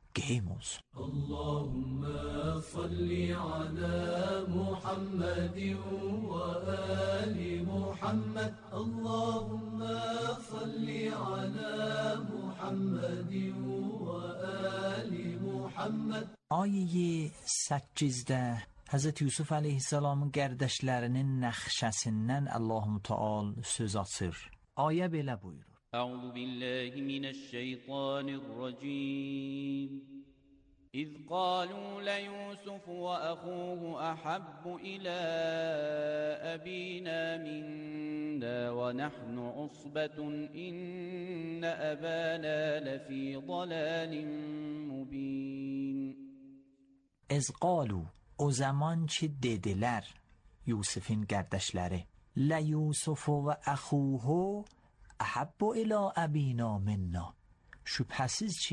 game olsun. Allahümme salli ala Muhammedin ve ali Muhammed. Allahümme salli ala Muhammedin ve ali Muhammed. Ayə səkkizdə Həzrət Yusuf əleyhissalamın qərdəşlərinin nəxşəsindən Allahu Teala söz açır. Ayə belə buyurur. أعوذ بالله من الشيطان الرجيم إذ قالوا ليوسف وأخوه أحب إلى أبينا منا ونحن عصبة إن أبانا لفي ضلال مبين. Ez qalu, o zaman ki dedilər Yusufin qərdəşləri, La Yusuf və əxuhu Ahabbu ila abina minna. Şübhəsiz ki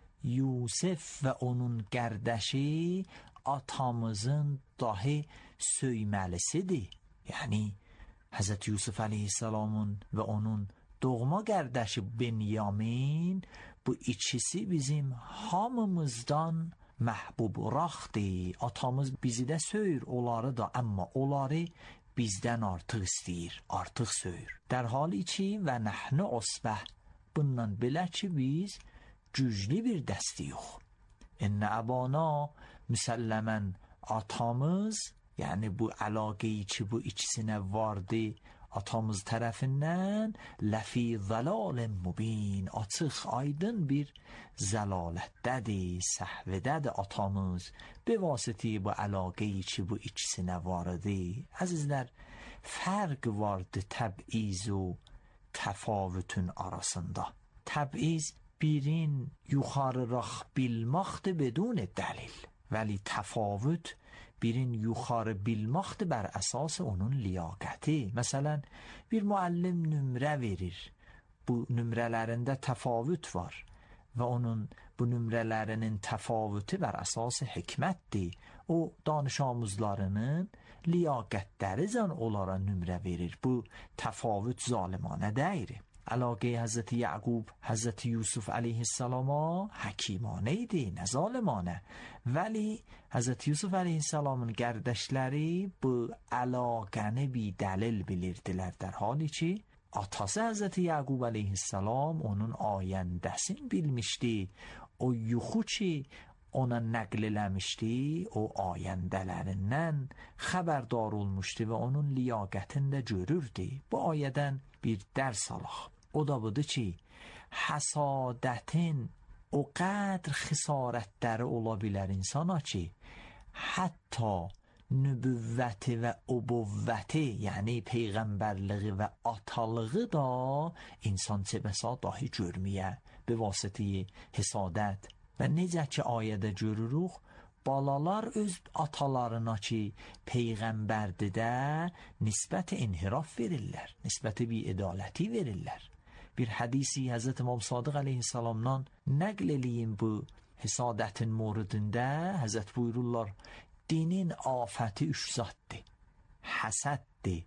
Yusuf və onun qərdəşi atamızın dahi söyməlisidir. Yəni Həzrət Yusuf əleyhissalamın və onun doğma qərdəşi Benyamin, bu ikisi bizim hamımızdan məhbub-raxdır. Atamız bizi də söyür, onları da, amma onları bizdən artıq istəyir, artıq söyür. Dər hali ki, və nəhnə osbəh, bundan belə ki, biz güclü bir dəsti yox. İnnə əbana, müsəlləmən atamız, yəni bu əlaqəyi ki, bu ikisinə vardı, atamız tərəfindən, ləfi zəlalən mubin, açıq, aydın bir zəlalətdədir, səhvədədir atamız, bevasiti bu əlaqəyi ki, bu ikisinə vardı. Əzizlər, fərq vardı təbiz و təfavütün arasında. Təbiz birin yuxarıraq bilmaqdır بدون dəlil, vəli təfavüt birin yuxarı bilmaqdır bər əsas onun liyaqəti. Məsələn, bir müəllim nümrə verir, bu nümrələrində təfavüt var və onun bu nümrələrinin təfavütü bər əsas hikmətdir. O danış amuzlarının liyaqətləri zən onlara nümrə verir. Bu təfavüt zalimانه deyir. Əlaqə Həzrəti Yaqub, Həzrəti Yusuf əleyhissalama həkimanə idi, nə zalimانه. Vəli Həzrəti Yusuf əleyhissalamın qərdəşləri bu əlaqəni bir dəlil bilirdilər, در حالی ki atası Həzrəti Yaqub əleyhissalam onun ayəndəsini bilmişdi. O yuxu ki ona nəql eləmişdi, o ayəndələrindən xəbərdar olmuşdu və onun liyaqətini də görürdü. Bu ayədən bir dərs alaq. O da budur ki, həsadətin o qədr xisarətləri ola bilər insana ki, hətta nübüvvəti və ubuvvəti, yəni peyğəmbərliği və atalığı da insan çəbəsa dahi görməyə به واسطه حسادت. Və necə ki ayədə görürük, balalar öz atalarına ki peyğəmbərdir də nisbət inhiraf verirlər, nisbət bir ədaləti verirlər. Bir hədisi Həzrət İmam Sadiq əleyhissalamdan nəql eləyim bu həsadətin moridində. Həzrət buyururlar, dinin afəti üç zatdır. Həsəddir,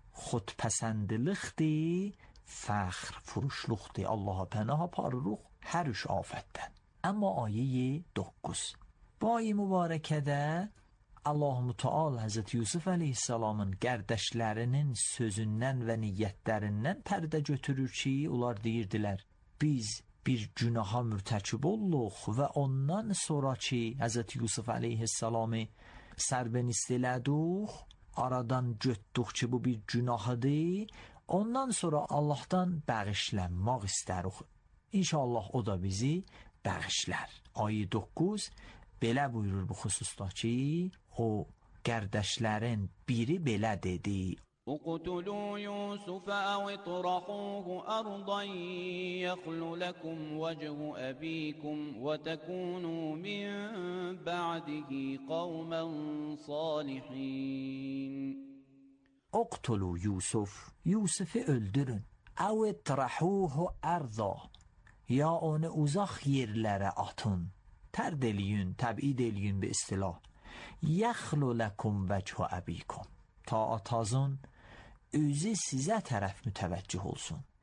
xudpəsəndilikdir, fəxr, furuşluqdur. Allaha pənah aparırıq hər üç afətdən. Amma ayə doqquz. Bu ayə mübarəkədə Allah-u Teala Həzrət Yusuf əleyhissalamın qərdəşlərinin sözündən və niyyətlərindən pərdə götürür ki, onlar deyirdilər, biz bir günaha mürtəkib olduq və ondan sonra ki Həzrət Yusuf əleyhissalamı sərbenist elədik, aradan götdük ki bu bir günahıdır, ondan sonra Allahdan bağışlanmaq istərik. İnşallah o da bizi bağışlar. Ayə doqquz belə buyurur bu xüsusda ki, o qərdəşlərin biri belə dedi. اقتلوا يوسف أو اطرحوه أرضا يخل لكم وجه أبيكم وتكونوا من بعده قوما صالحين. اقتلوا Yusuf, Yusuf'u öldürün. Ev etrahuhu arda, ya onu uzak yerlere atın. Terd eləyin, təbid eləyin bir istilah. Yaxlu lakum vəchə əbikum, ta atazın özü sizə tərəf mütəvəccüh olsun.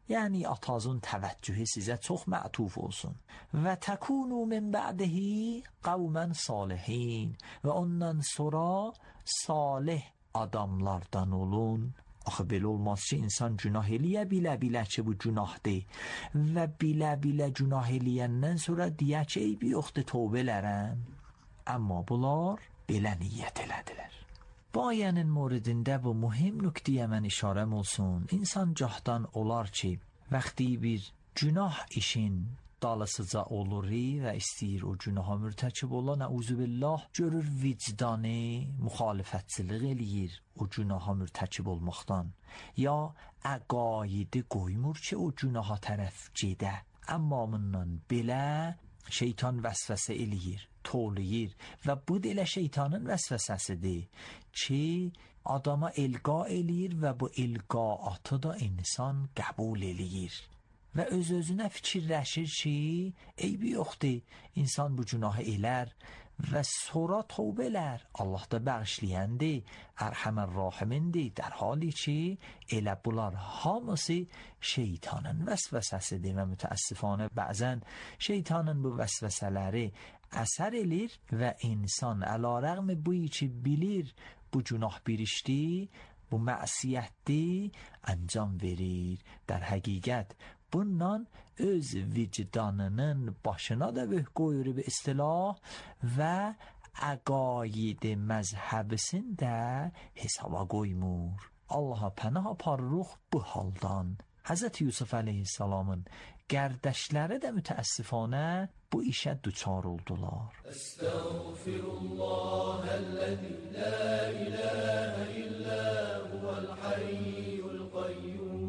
Yəni atazın təvəccühü sizə çox mətuf olsun. Və təkunu min ba'dihi qavmən salihin. Və ondan sonra salih adamlardan olun. Axı belə olmaz ki, insan günah eləyə bilə-bilə ki, bu günahdır. Və bilə-bilə günah eləyəndən sonra deyə ki, eybi yoxdur, tövbə elərəm. Amma bunlar belə niyyət elədilər. Bu ayənin moridində bu mühim nöqtəyə mən işarəm olsun. İnsan gahdan olar ki, vaxtı bir günah işin dalısıca olur və istəyir o günaha mürtəkib ola, nəuzubillah, görür vicdanı müxalifətçilik eləyir o günaha mürtəkib olmaqdan. Ya əqaidi qoymur ki, o günaha tərəf gedə. Amma bundan belə şeytan vəsvəsə eləyir, toluyur və bu da elə şeytanın vəsvəsəsidir ki, adama ilqa eləyir və bu ilqaatı da insan qəbul eləyir. Və öz-özünə fikirləşir ki, eybi yoxdur, insan bu günahı elər və sonra tövbə elər. Allah da bağışlayandır, ərhəmər rahimindir, در حالی ki, elə bunlar hamısı şeytanın vəsvəsəsidir və mütəəssifانه bəzən şeytanın bu vəsvəsələri əsər elir və insan əlarəğmi bu ki bilir bu günah bir işdir, bu məsiyətdir, əncam verir. در həqiqət bundan öz vicdanının başına da vəh qoyur bir istilah və əqaid məzhəbisin də hesaba qoymur. Allaha pənah aparırıq bu haldan. Həzrət Yusuf əleyhissalamın qərdəşləri də mütəəssifanə bu işə düçar oldular. Estağfirullahəl-ləzi la iləhə illə huvəl-hayyul qayyum.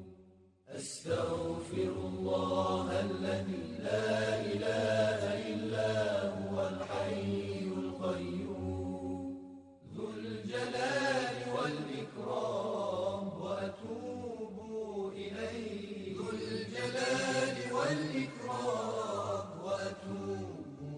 Estağfirullahəl-ləzi la iləhə illə huvəl-hayyul qayyum. Zülcəlal vəl-ikram və ətubu iləyh. Zülcəlal vəl-ikram və ətubu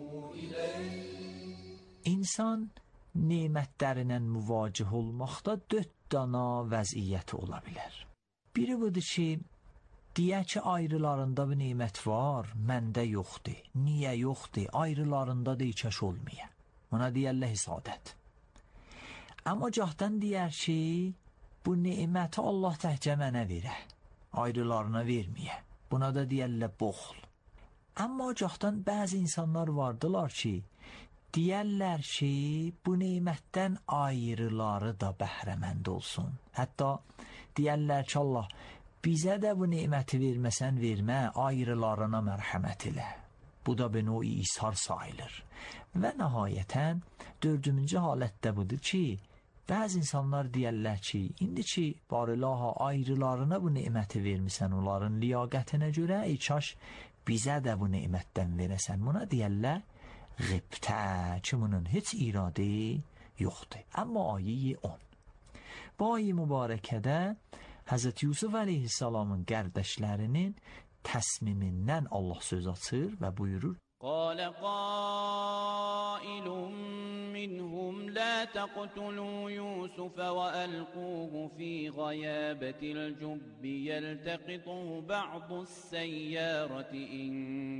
iləyh. İnsan nemətlərinə müvacih olmaqda dörd dana vəziyyəti ola bilər. Biri budur ki, deyə ki, ayrılarında bir nemət var, məndə yoxdur. Niyə yoxdur? Ayrılarında da içəş olmaya. Buna deyərlər hisadət. Amma cahdan deyər ki, bu neməti Allah təhcə mənə verə, ayrılarına verməyə. Buna da deyərlər boxl. Amma cahdan bəzi insanlar vardılar ki, deyərlər ki, bu nemətdən ayrıları da bəhrəmənd olsun. Hətta deyərlər ki, Allah, bizə də bu neməti verməsən vermə, ayrılarına mərhəmət elə. Bu da bir növ ishar sayılır. Və nəhayətən dördüncü halətdə budur ki, bəzi insanlar deyərlər ki, indi ki, barilaha ayrılarına bu neməti vermisən, onların liyaqətinə görə, ey kaş bizə də bu nemətdən verəsən. Buna deyərlər qibtə, ki, bunun heç iradı yoxdur. Amma ayə on. Bu ayə mübarəkədə Həzrət Yusuf əleyhissalamın qərdəşlərinin təsmimindən Allah söz açır və buyurur: قال قائل منهم لا تقتلوا يوسف وألقوه في غيابة الجب يلتقطه بعض السيارة إن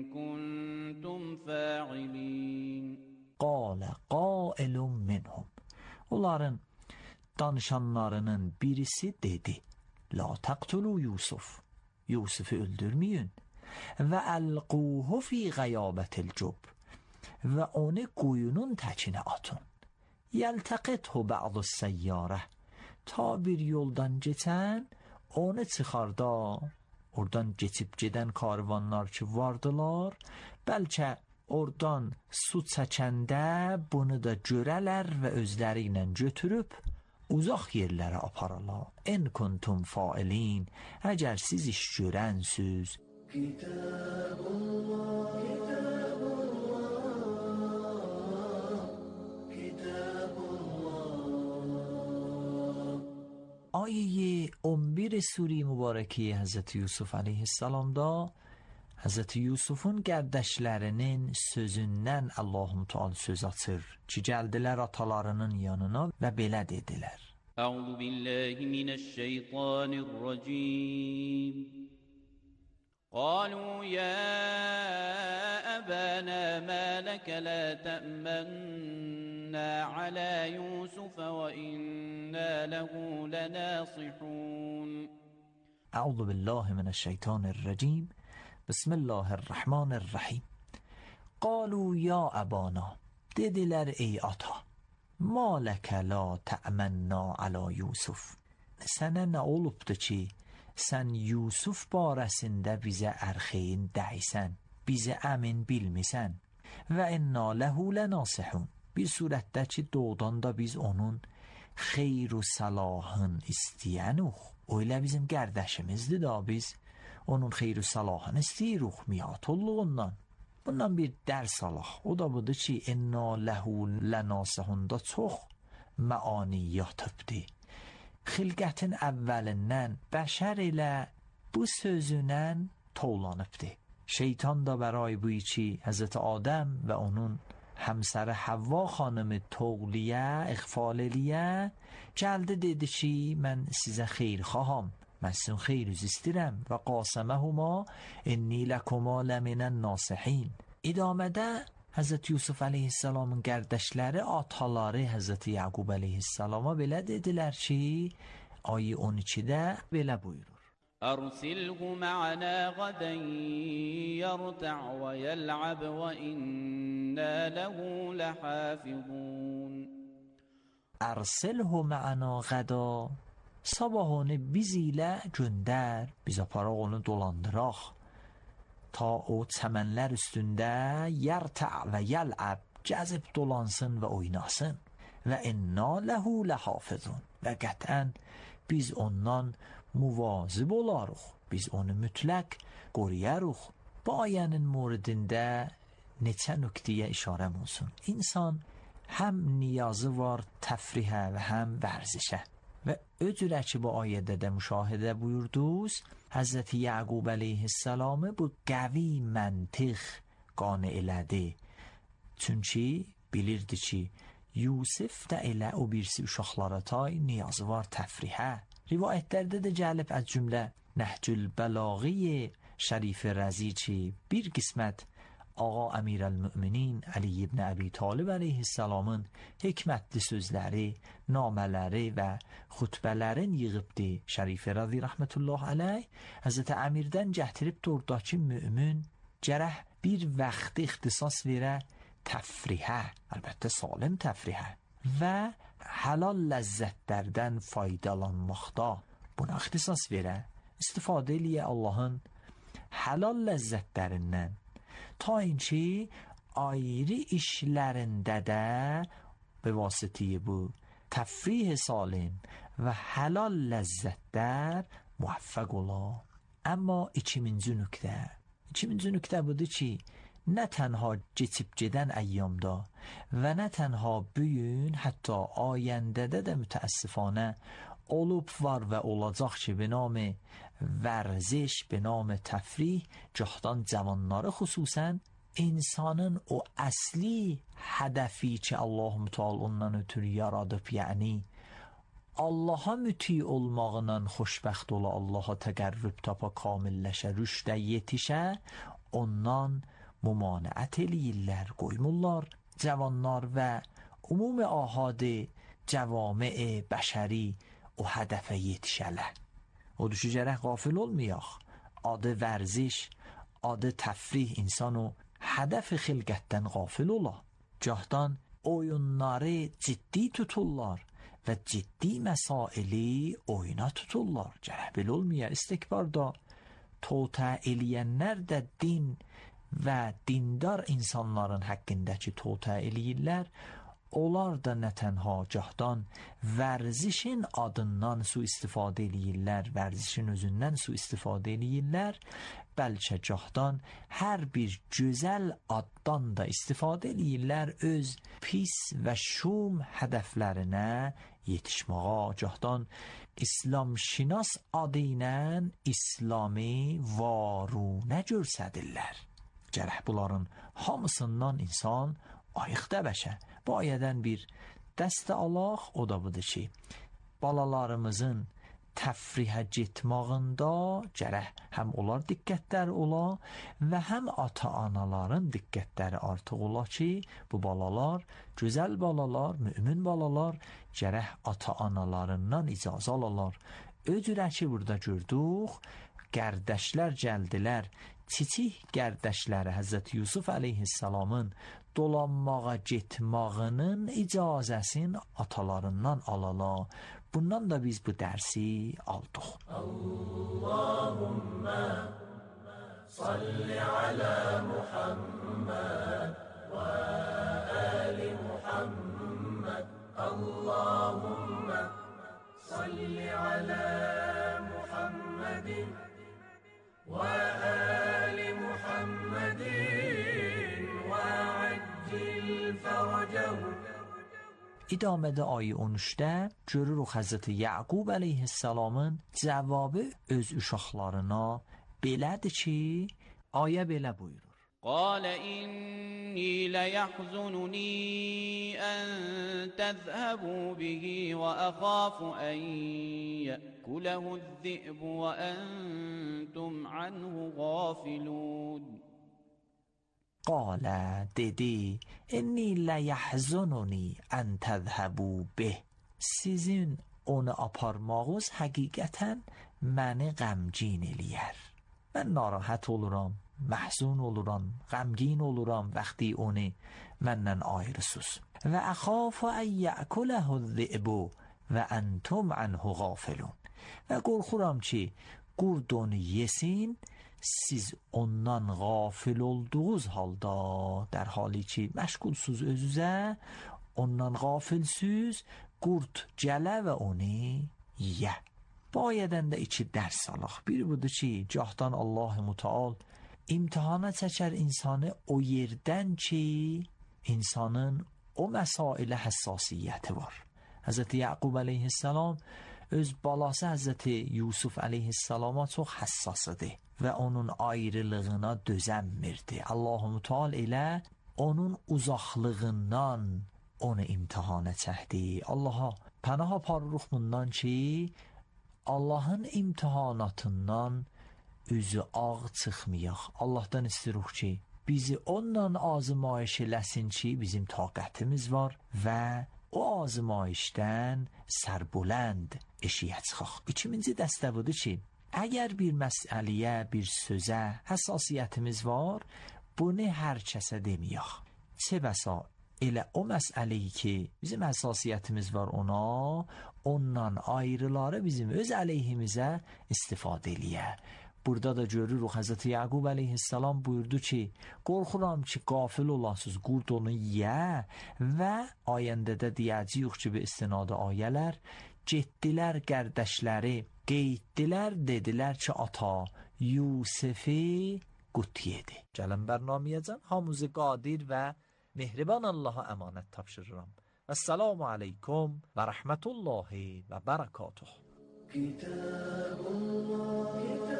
كنتم فاعلين. قال قائل منهم. Onların danışanlarının birisi dedi: La taqtulu Yusuf. Yusuf'u öldürmeyin. Ve elquhu fi gayabetil cub. Ve onu kuyunun təkinə atın. Yeltaqithu ba'du seyyarə. Ta bir yoldan geçen onu çıxarda. Oradan geçip gedən karvanlar ki vardılar. Bəlkə oradan su çəkəndə bunu da görələr və özləri ilə götürüb uzaq yerlərə aparırlar. En kuntum failin. Əgər siz iş görənsüz. Kitabullah, Kitabullah, Kitabullah. Ayəyə on bir Sure-i Mübarəki Həzrət Yusuf əleyhissalamda Həzrət Yusufun qərdəşlərinin sözündən Allahum Teala söz açır ki, gəldilər atalarının yanına və belə dedilər: Əuzu billahi minəşşeytanirracim. قالوا يا أبانا ما لك لا تأمنا على يوسف وإنا له لناصحون. اعوذ بالله من الشیطان الرجیم. بسم الله الرحمن الرحیم. قالوا یا ابانا، dediler ey ata, ma leke la te'menna ala Yusuf, sənə nə olubdu ki sən Yusuf barəsində bizə ərxeyin dəyisən, bizə əmin bilmisən. Və inna lehu lənasihun, bir surətdə ki doğudan da biz onun xeyru salahın istəyənuq, o ilə bizim qərdəşimizdir da biz onun xeyru salahını istəyiruq miyatolluğundan. Bundan bir dərs alaq, o da budur ki inna lehu lənasihunda çox məani yatıbdır. Xilqətin əvvəlindən bəşər ilə bu sözünən tovlanıbdır. Şeytan da bəray bu ki Həzrət Adəm və onun həmsərə Havva xanımı toğliyə, iğfal eləyə gəldi, dedi ki mən sizə xeyr xaham, mən sizin xeyrinizi istəyirəm. Və qasəməhuma inni ləkuma ləminən nasihin. İdamədə Həzrət Yusuf əleyhissalamın qərdəşləri, ataları Həzrət Yaqub əleyhissalama belə dedilər ki, ayı on ikidə belə buyurur. Ərsilhu ma'ana qadən yərtə' və yəl'ab və innə ləhu ləhafizun. Ərsilhu ma'ana qada, sabahını biz ilə göndər, biz aparaq onu dolandıraq, ta o çəmənlər üstündə yərtə' və yəl'ab, gəzib dolansın və oynasın. Və inna ləhu ləhafizun, və qətən biz ondan muvazib olarıq, biz onu mütləq qoruyarıq. Bu ayənin moridində neçə nöqtəyə işarəm olsun. İnsan həm niyazı var təfrihə və həm vərzişə. Və öcürə ki bu ayədə də müşahidə buyurdunuz, Həzrət Yaqub əleyhissalamı bu qəvi məntiq qane elədi. Çünki bilirdi ki Yusuf da elə o birisi uşaqlara tay niyazı var təfrihə. Rivayətlərdə də gəlib az cümlə Nəhcül Bəlaği Şərif Rəzi ki bir qismət Ağa Əmirəl-Müminin Əli ibn Əbi Talib əleyhissalamın hikmətli sözləri, namələri və xutbələrin yığıbdı. Şərif Rəzi rəhmətullah əleyh Həzrət Əmirdən gətirib dordakı mümin gərək bir vaxt ixtisas verə təfrihə, əlbəttə salim təfrihə və halal ləzzətlərdən faydalanmaqda buna ixtisas verə, istifadə eləyə Allahın halal ləzzətlərindən, ta inki ayrı işlərində də به واسطه bu تفریح سالم و halal ləzzətlər muvaffaq ola. Amma ikinci nöqtə, ikinci nöqtə budur ki, nə tənha keçib gedən əyyamda və nə tənha bugün, hətta ayəndədə də mütəəssifanə olub var və olacaq ki, به نام ورزش، به نام تفریح جهدان cavanları xüsusən insanın o əsli hədəfi ki, Allah mütəal ondan ötürü yaradıb, yəni Allaha müti olmağla xoşbəxt ola, Allaha təqərrüb tapa, kamilləşə, rüşdə yetişə, ondan mümanəət eləyirlər, qoymurlar cavanlar və umumi ahadi cəvamə bəşəri o hədəfə yetişələ. O düşəcərək qafil olmayaq. Adı vərziş, adı təfrih insanı hədəf xilqətdən qafil ola. Cahdan oyunları ciddi tuturlar və ciddi məsaili oyuna tuturlar. Gərək belə olmaya istikbarda tota eləyənlər də din və dindar insanların haqqındakı tota eləyirlər. Onlar da nə tənha cahdan vərzişin adından su istifadə eləyirlər, vərzişin özündən su istifadə eləyirlər, bəlkə cahdan hər bir gözəl addan da istifadə eləyirlər öz pis və şum hədəflərinə yetişməğa. Cahdan İslam şinas adı ilə İslami varunə görsədirlər. Gərək bunların hamısından insan ayıqda bəşə. Bu ayədən bir dəstə alaq, o da budur ki, balalarımızın təfrihə getmağında gərək həm onlar diqqətləri ola və həm ata-anaların diqqətləri artıq ola ki, bu balalar, gözəl balalar, mümin balalar gərək ata-analarından icazə alalar. Öcürə ki, burada gördük, qərdəşlər gəldilər, kiçik qərdəşləri Həzrət Yusuf əleyhissalamın dolanmağa getmağının icazəsini atalarından alala. Bundan da biz bu dərsi aldıq. Allahümme salli ala Muhammed və ali Muhammed. Allahümme salli ala Muhammedin və ali Muhammedin və accil fərəcəhu. İdamədə ayı on üçdə görürük Həzrəti Yaqub əleyhissalamın cavabı öz uşaqlarına belədir ki, ayə belə buyurur. قال إني ليحزنني أن تذهبوا به وأخاف أن يأكله الذئب وأنتم عنه غافلون. قال dedi inni la yahzununi an tadhhabu bih. Sizin onu aparmağınız həqiqətən məni qəmgin eləyər. Mən narahat oluram, mahzun oluram, qəmgin oluram vəqti onu məndən ayrısız. Və əxafu an ya'kulahu az-zi'bu və antum anhu ghafilun. Və qorxuram ki, qurd onu yesin, siz ondan qafil olduğunuz halda, در حالی ki məşğulsuz özünüzə, ondan qafilsüz, qurd gələ və onu yeyə. Bu ayədən də iki dərs alaq. Bir budur ki, gahdan Allah-u Müteal imtihana çəkər insanı o yerdən ki, insanın o məsailə həssasiyyəti var. Həzrəti Yaqub əleyhissalam öz balası Həzrəti Yusuf əleyhissalama çox həssasıdır və onun ayrılığına dözənmirdi. Allah-u Müteal elə onun uzaqlığından onu imtihana çəkdi. Allaha pənah aparırıq bundan ki, Allahın imtihanatından üzü ağ çıxmayaq. Allahdan istəyirik ki, bizi ondan azmayış eləsin ki, bizim taqətimiz var və o azmayışdən sərbulənd eşiyə çıxaq. İkinci dəstə budur ki, əgər bir məsələyə, bir sözə həssasiyyətimiz var, bunu hər kəsə deməyək. Çə bəsa elə o məsələyi ki, bizim həssasiyyətimiz var ona, ondan ayrıları bizim öz əleyhimizə istifadə eləyə. Burada da görürük Həzrəti Yaqub əleyhissalam buyurdu ki, qorxuram ki, qafil olasınız, qurd onu yeyə və ayəndə də deyəcəyik ki, bir istinadı ayələr, getdilər qərdəşləri, qeyddilər, dedilər ki, ata, Yusifi qut yedi. Gəlin bərnaməyə hamımızı qadir və mehriban Allaha əmanət tapşırıram. Əssalamu aleykum və rəhmətullahi və bərəkatuh. Kitabullah,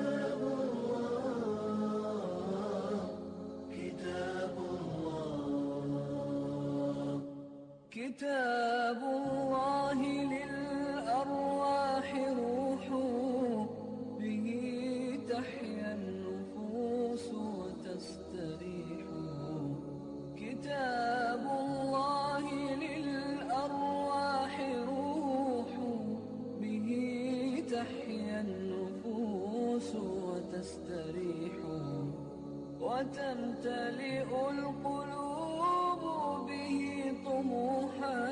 Kitabullah, Kitabullah, Kitabullah lil-arwah ruhu, bihi tahya an-nufus wa tastarihu. Kitabullah lil-arwah ruhu, bihi tahya an-nufus wa tastarihu. وتمتلئ القلوب به طموحا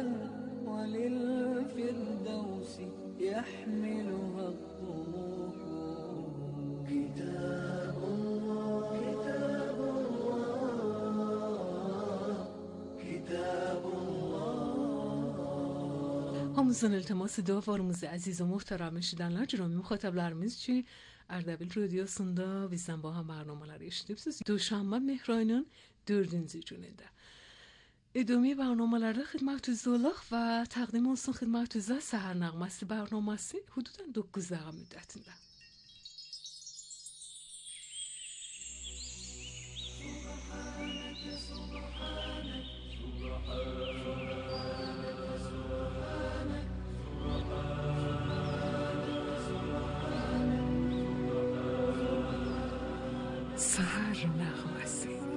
وللفردوس يحملها الطموح. كتاب الله، كتاب الله، كتاب الله. Hamımızın iltiması dualarımızı aziz ve muhterem eşidenler, cürami muhataplarımız için Erdebil Radyosu'nda bizden bu ham barnamalar eşitipsiz. Duşanbe Mehran'ın dördüncü günündə. İdami barnamalarda xidmətinizdə olaq və təqdim olsun xidmətinizə Səhər Nəğməsi barnaması hududan doqquz dəqiqə müddətində. سحرنغمسی.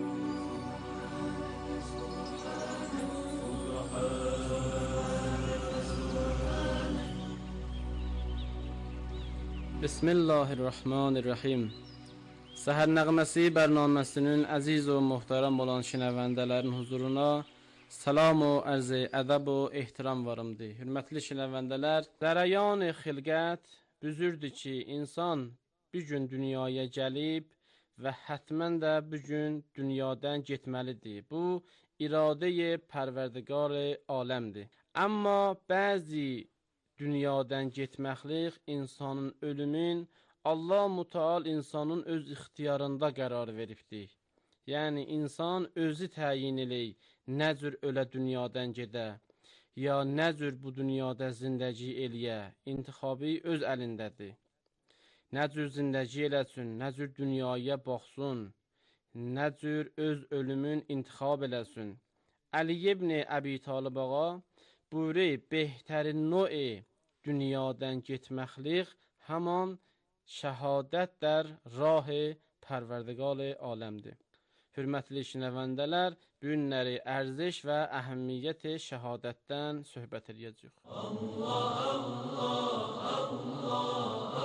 بسم الله الرحمن الرحیم. Səhər nəğməsi bərnaməsinin əziz və möhtərəm olan şinəvəndələrin huzuruna salam və ərz-i ədəb və ehtiram varımdır. Hürmətli şinəvəndələr, cərəyan-ı xilqət büzürdür ki, insan bir gün dünyaya gəlib və hətmən də bir gün dünyadan getməlidir. Bu, iradə-i pərverdigar-ı aləmdir. Amma bəzi dünyadan getməklik insanın ölümün Allah Müteal insanın öz ixtiyarında qərar veribdir. Yəni, insan özü təyin eləyir, nə cür ölə dünyadan gedə, ya nə cür bu dünyada zindəci eləyə, intixabı öz əlindədir. Nə cür zindəci eləsin, nə cür dünyaya baxsın, nə cür öz ölümün intixab eləsin. Əli ibn Əbi Talib ağa buyuruyor, behtərin növ dünyadan getməklik haman şəhadət dər rah-ı pərverdigar aləmdir. Hürmətli şinəvəndələr, bu günləri ərziş və əhəmiyyət şəhadətdən söhbət edəcəyik. Allah, Allah, Allah,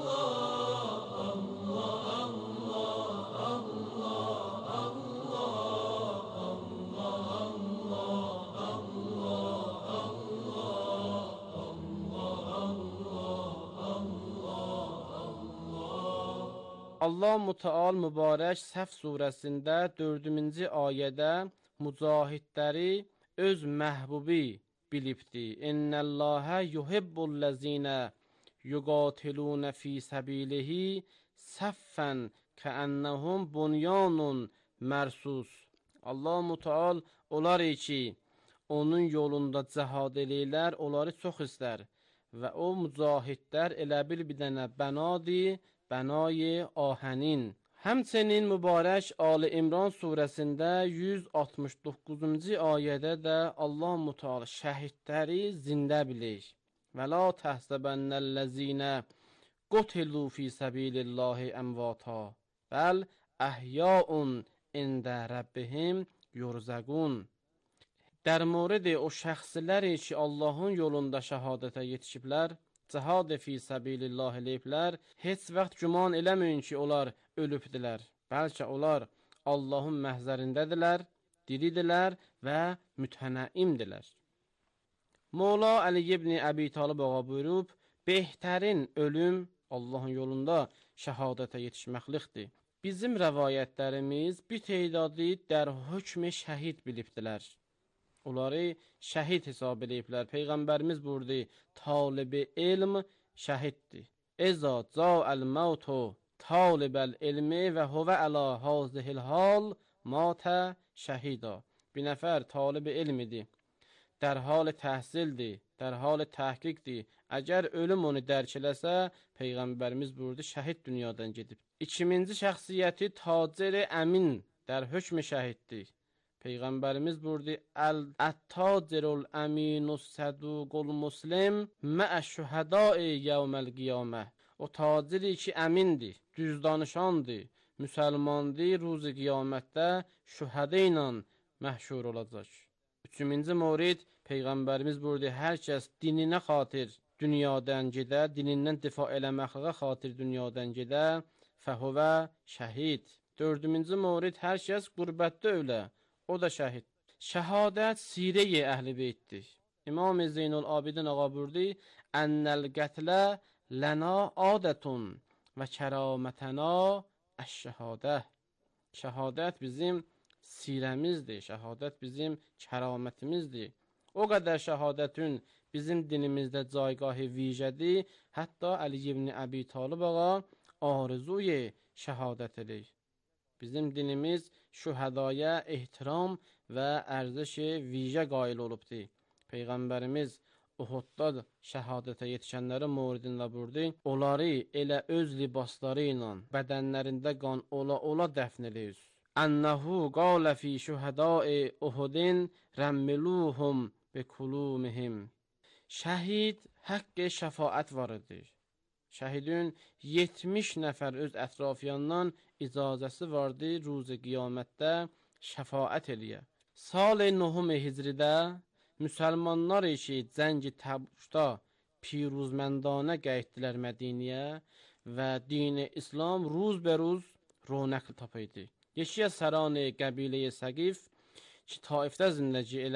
Allah Müteal mübarək Səf surəsində dördüncü ayədə mücahidləri öz məhbubi bilibdir. İnnəlləhə yuhibbullezine yuqatiluna fi səbilihi səffən kəənnəhum bunyanun mərsus. Allah Müteal onlar ki, onun yolunda cəhad eləyirlər, onları çox istər və o mücahidlər elə bil bir dənə bənadır, bənay ahənin. Həmçinin mübarək Ali İmran surəsində yüz altmış doqquzuncu ayədə də Allah Müteal şəhidləri zində bilir. Və la təhsəbənnəl-ləzinə qutilu fi səbilillahi əmvata bəl əhyaun ində rəbbihim yurzəqun. در مورد o şəxsləri ki, Allahın yolunda şəhadətə yetişiblər, cəhad fi səbilillah eləyiblər, heç vaxt güman eləməyin ki, onlar ölübdilər. Bəlkə onlar Allahın məhzərindədirlər, diridirlər və mütənəimdirlər. Mola Əli ibn Əbi Talib ağa buyurub, behtərin ölüm Allahın yolunda şəhadətə yetişməklikdir. Bizim rəvayətlərimiz bir teydadı dər hökm şəhid bilibdilər. Onları şəhid hesab ediblər. Peyğəmbərimiz buyurdu, talibi elm şəhiddir. Eza ca'al mautu talibəl elmi və huvə əla hazihil hal matə şəhida. Bir nəfər talibi elmidir. Dər hal təhsildir, dər hal təhqiqdir. Əgər ölüm onu dərk eləsə, Peyğəmbərimiz buyurdu, şəhid dünyadan gedib. İkinci şəxsiyyəti tacir əmin, dər hökm şəhiddir. Peyğəmbərimiz buyurdu, Ət-tacirul əminus səduqul muslim mə'əş-şühədai yevməl qiyamə. O taciri ki, əmindir, düz danışandır, müsəlmandır, ruzi qiyamətdə şühədə ilə məhşur olacaq. Üçüncü morid, Peyğəmbərimiz buyurdu, hər kəs dininə xatir dünyadan gedə, dinindən difa eləməklə xatir dünyadan gedə, fəhuvə şəhid. Dördüncü morid, hər kəs qürbətdə ölə, o da şəhid. Şəhadət sirə-i əhl-i beytdir. İmam Zeynul Abidin ağa buyurdu, Ennəl qətlə lənə adətun və kəramətənə əş-şəhadə. Şəhadət bizim sirəmizdir, şəhadət bizim kəramətimizdir. O qədər şəhadətin bizim dinimizdə caygahı vicədir, hətta Əli ibn Əbi Talib ağa arzuy şəhadət edir. Bizim dinimiz şühədaya ehtiram və ərziş vicə qail olubdur. Peyğəmbərimiz Uhudda şəhadətə yetişənləri mouridində buyurdu, onları elə öz libasları ilə bədənlərində qan ola-ola dəfn eləyir. Ənəhu qalə fi şühədai Uhudin rəmmiluhum bi kulumihim. Şəhid həqqə şəfaət varıdır. Şəhidin yetmiş nəfər öz ətrafyandan icazəsi vardı ruzi qiyamətdə şəfaət eləyə. Sal-i nəhum hicridə müsəlmanlar işi cəngi Təbukda piruzməndana qayıtdılar Mədiniyə və din-i İslam ruz bə ruz ronaq tapıydı. Yeki saran qəbilə Səqif ki Taifdə zindəgi elə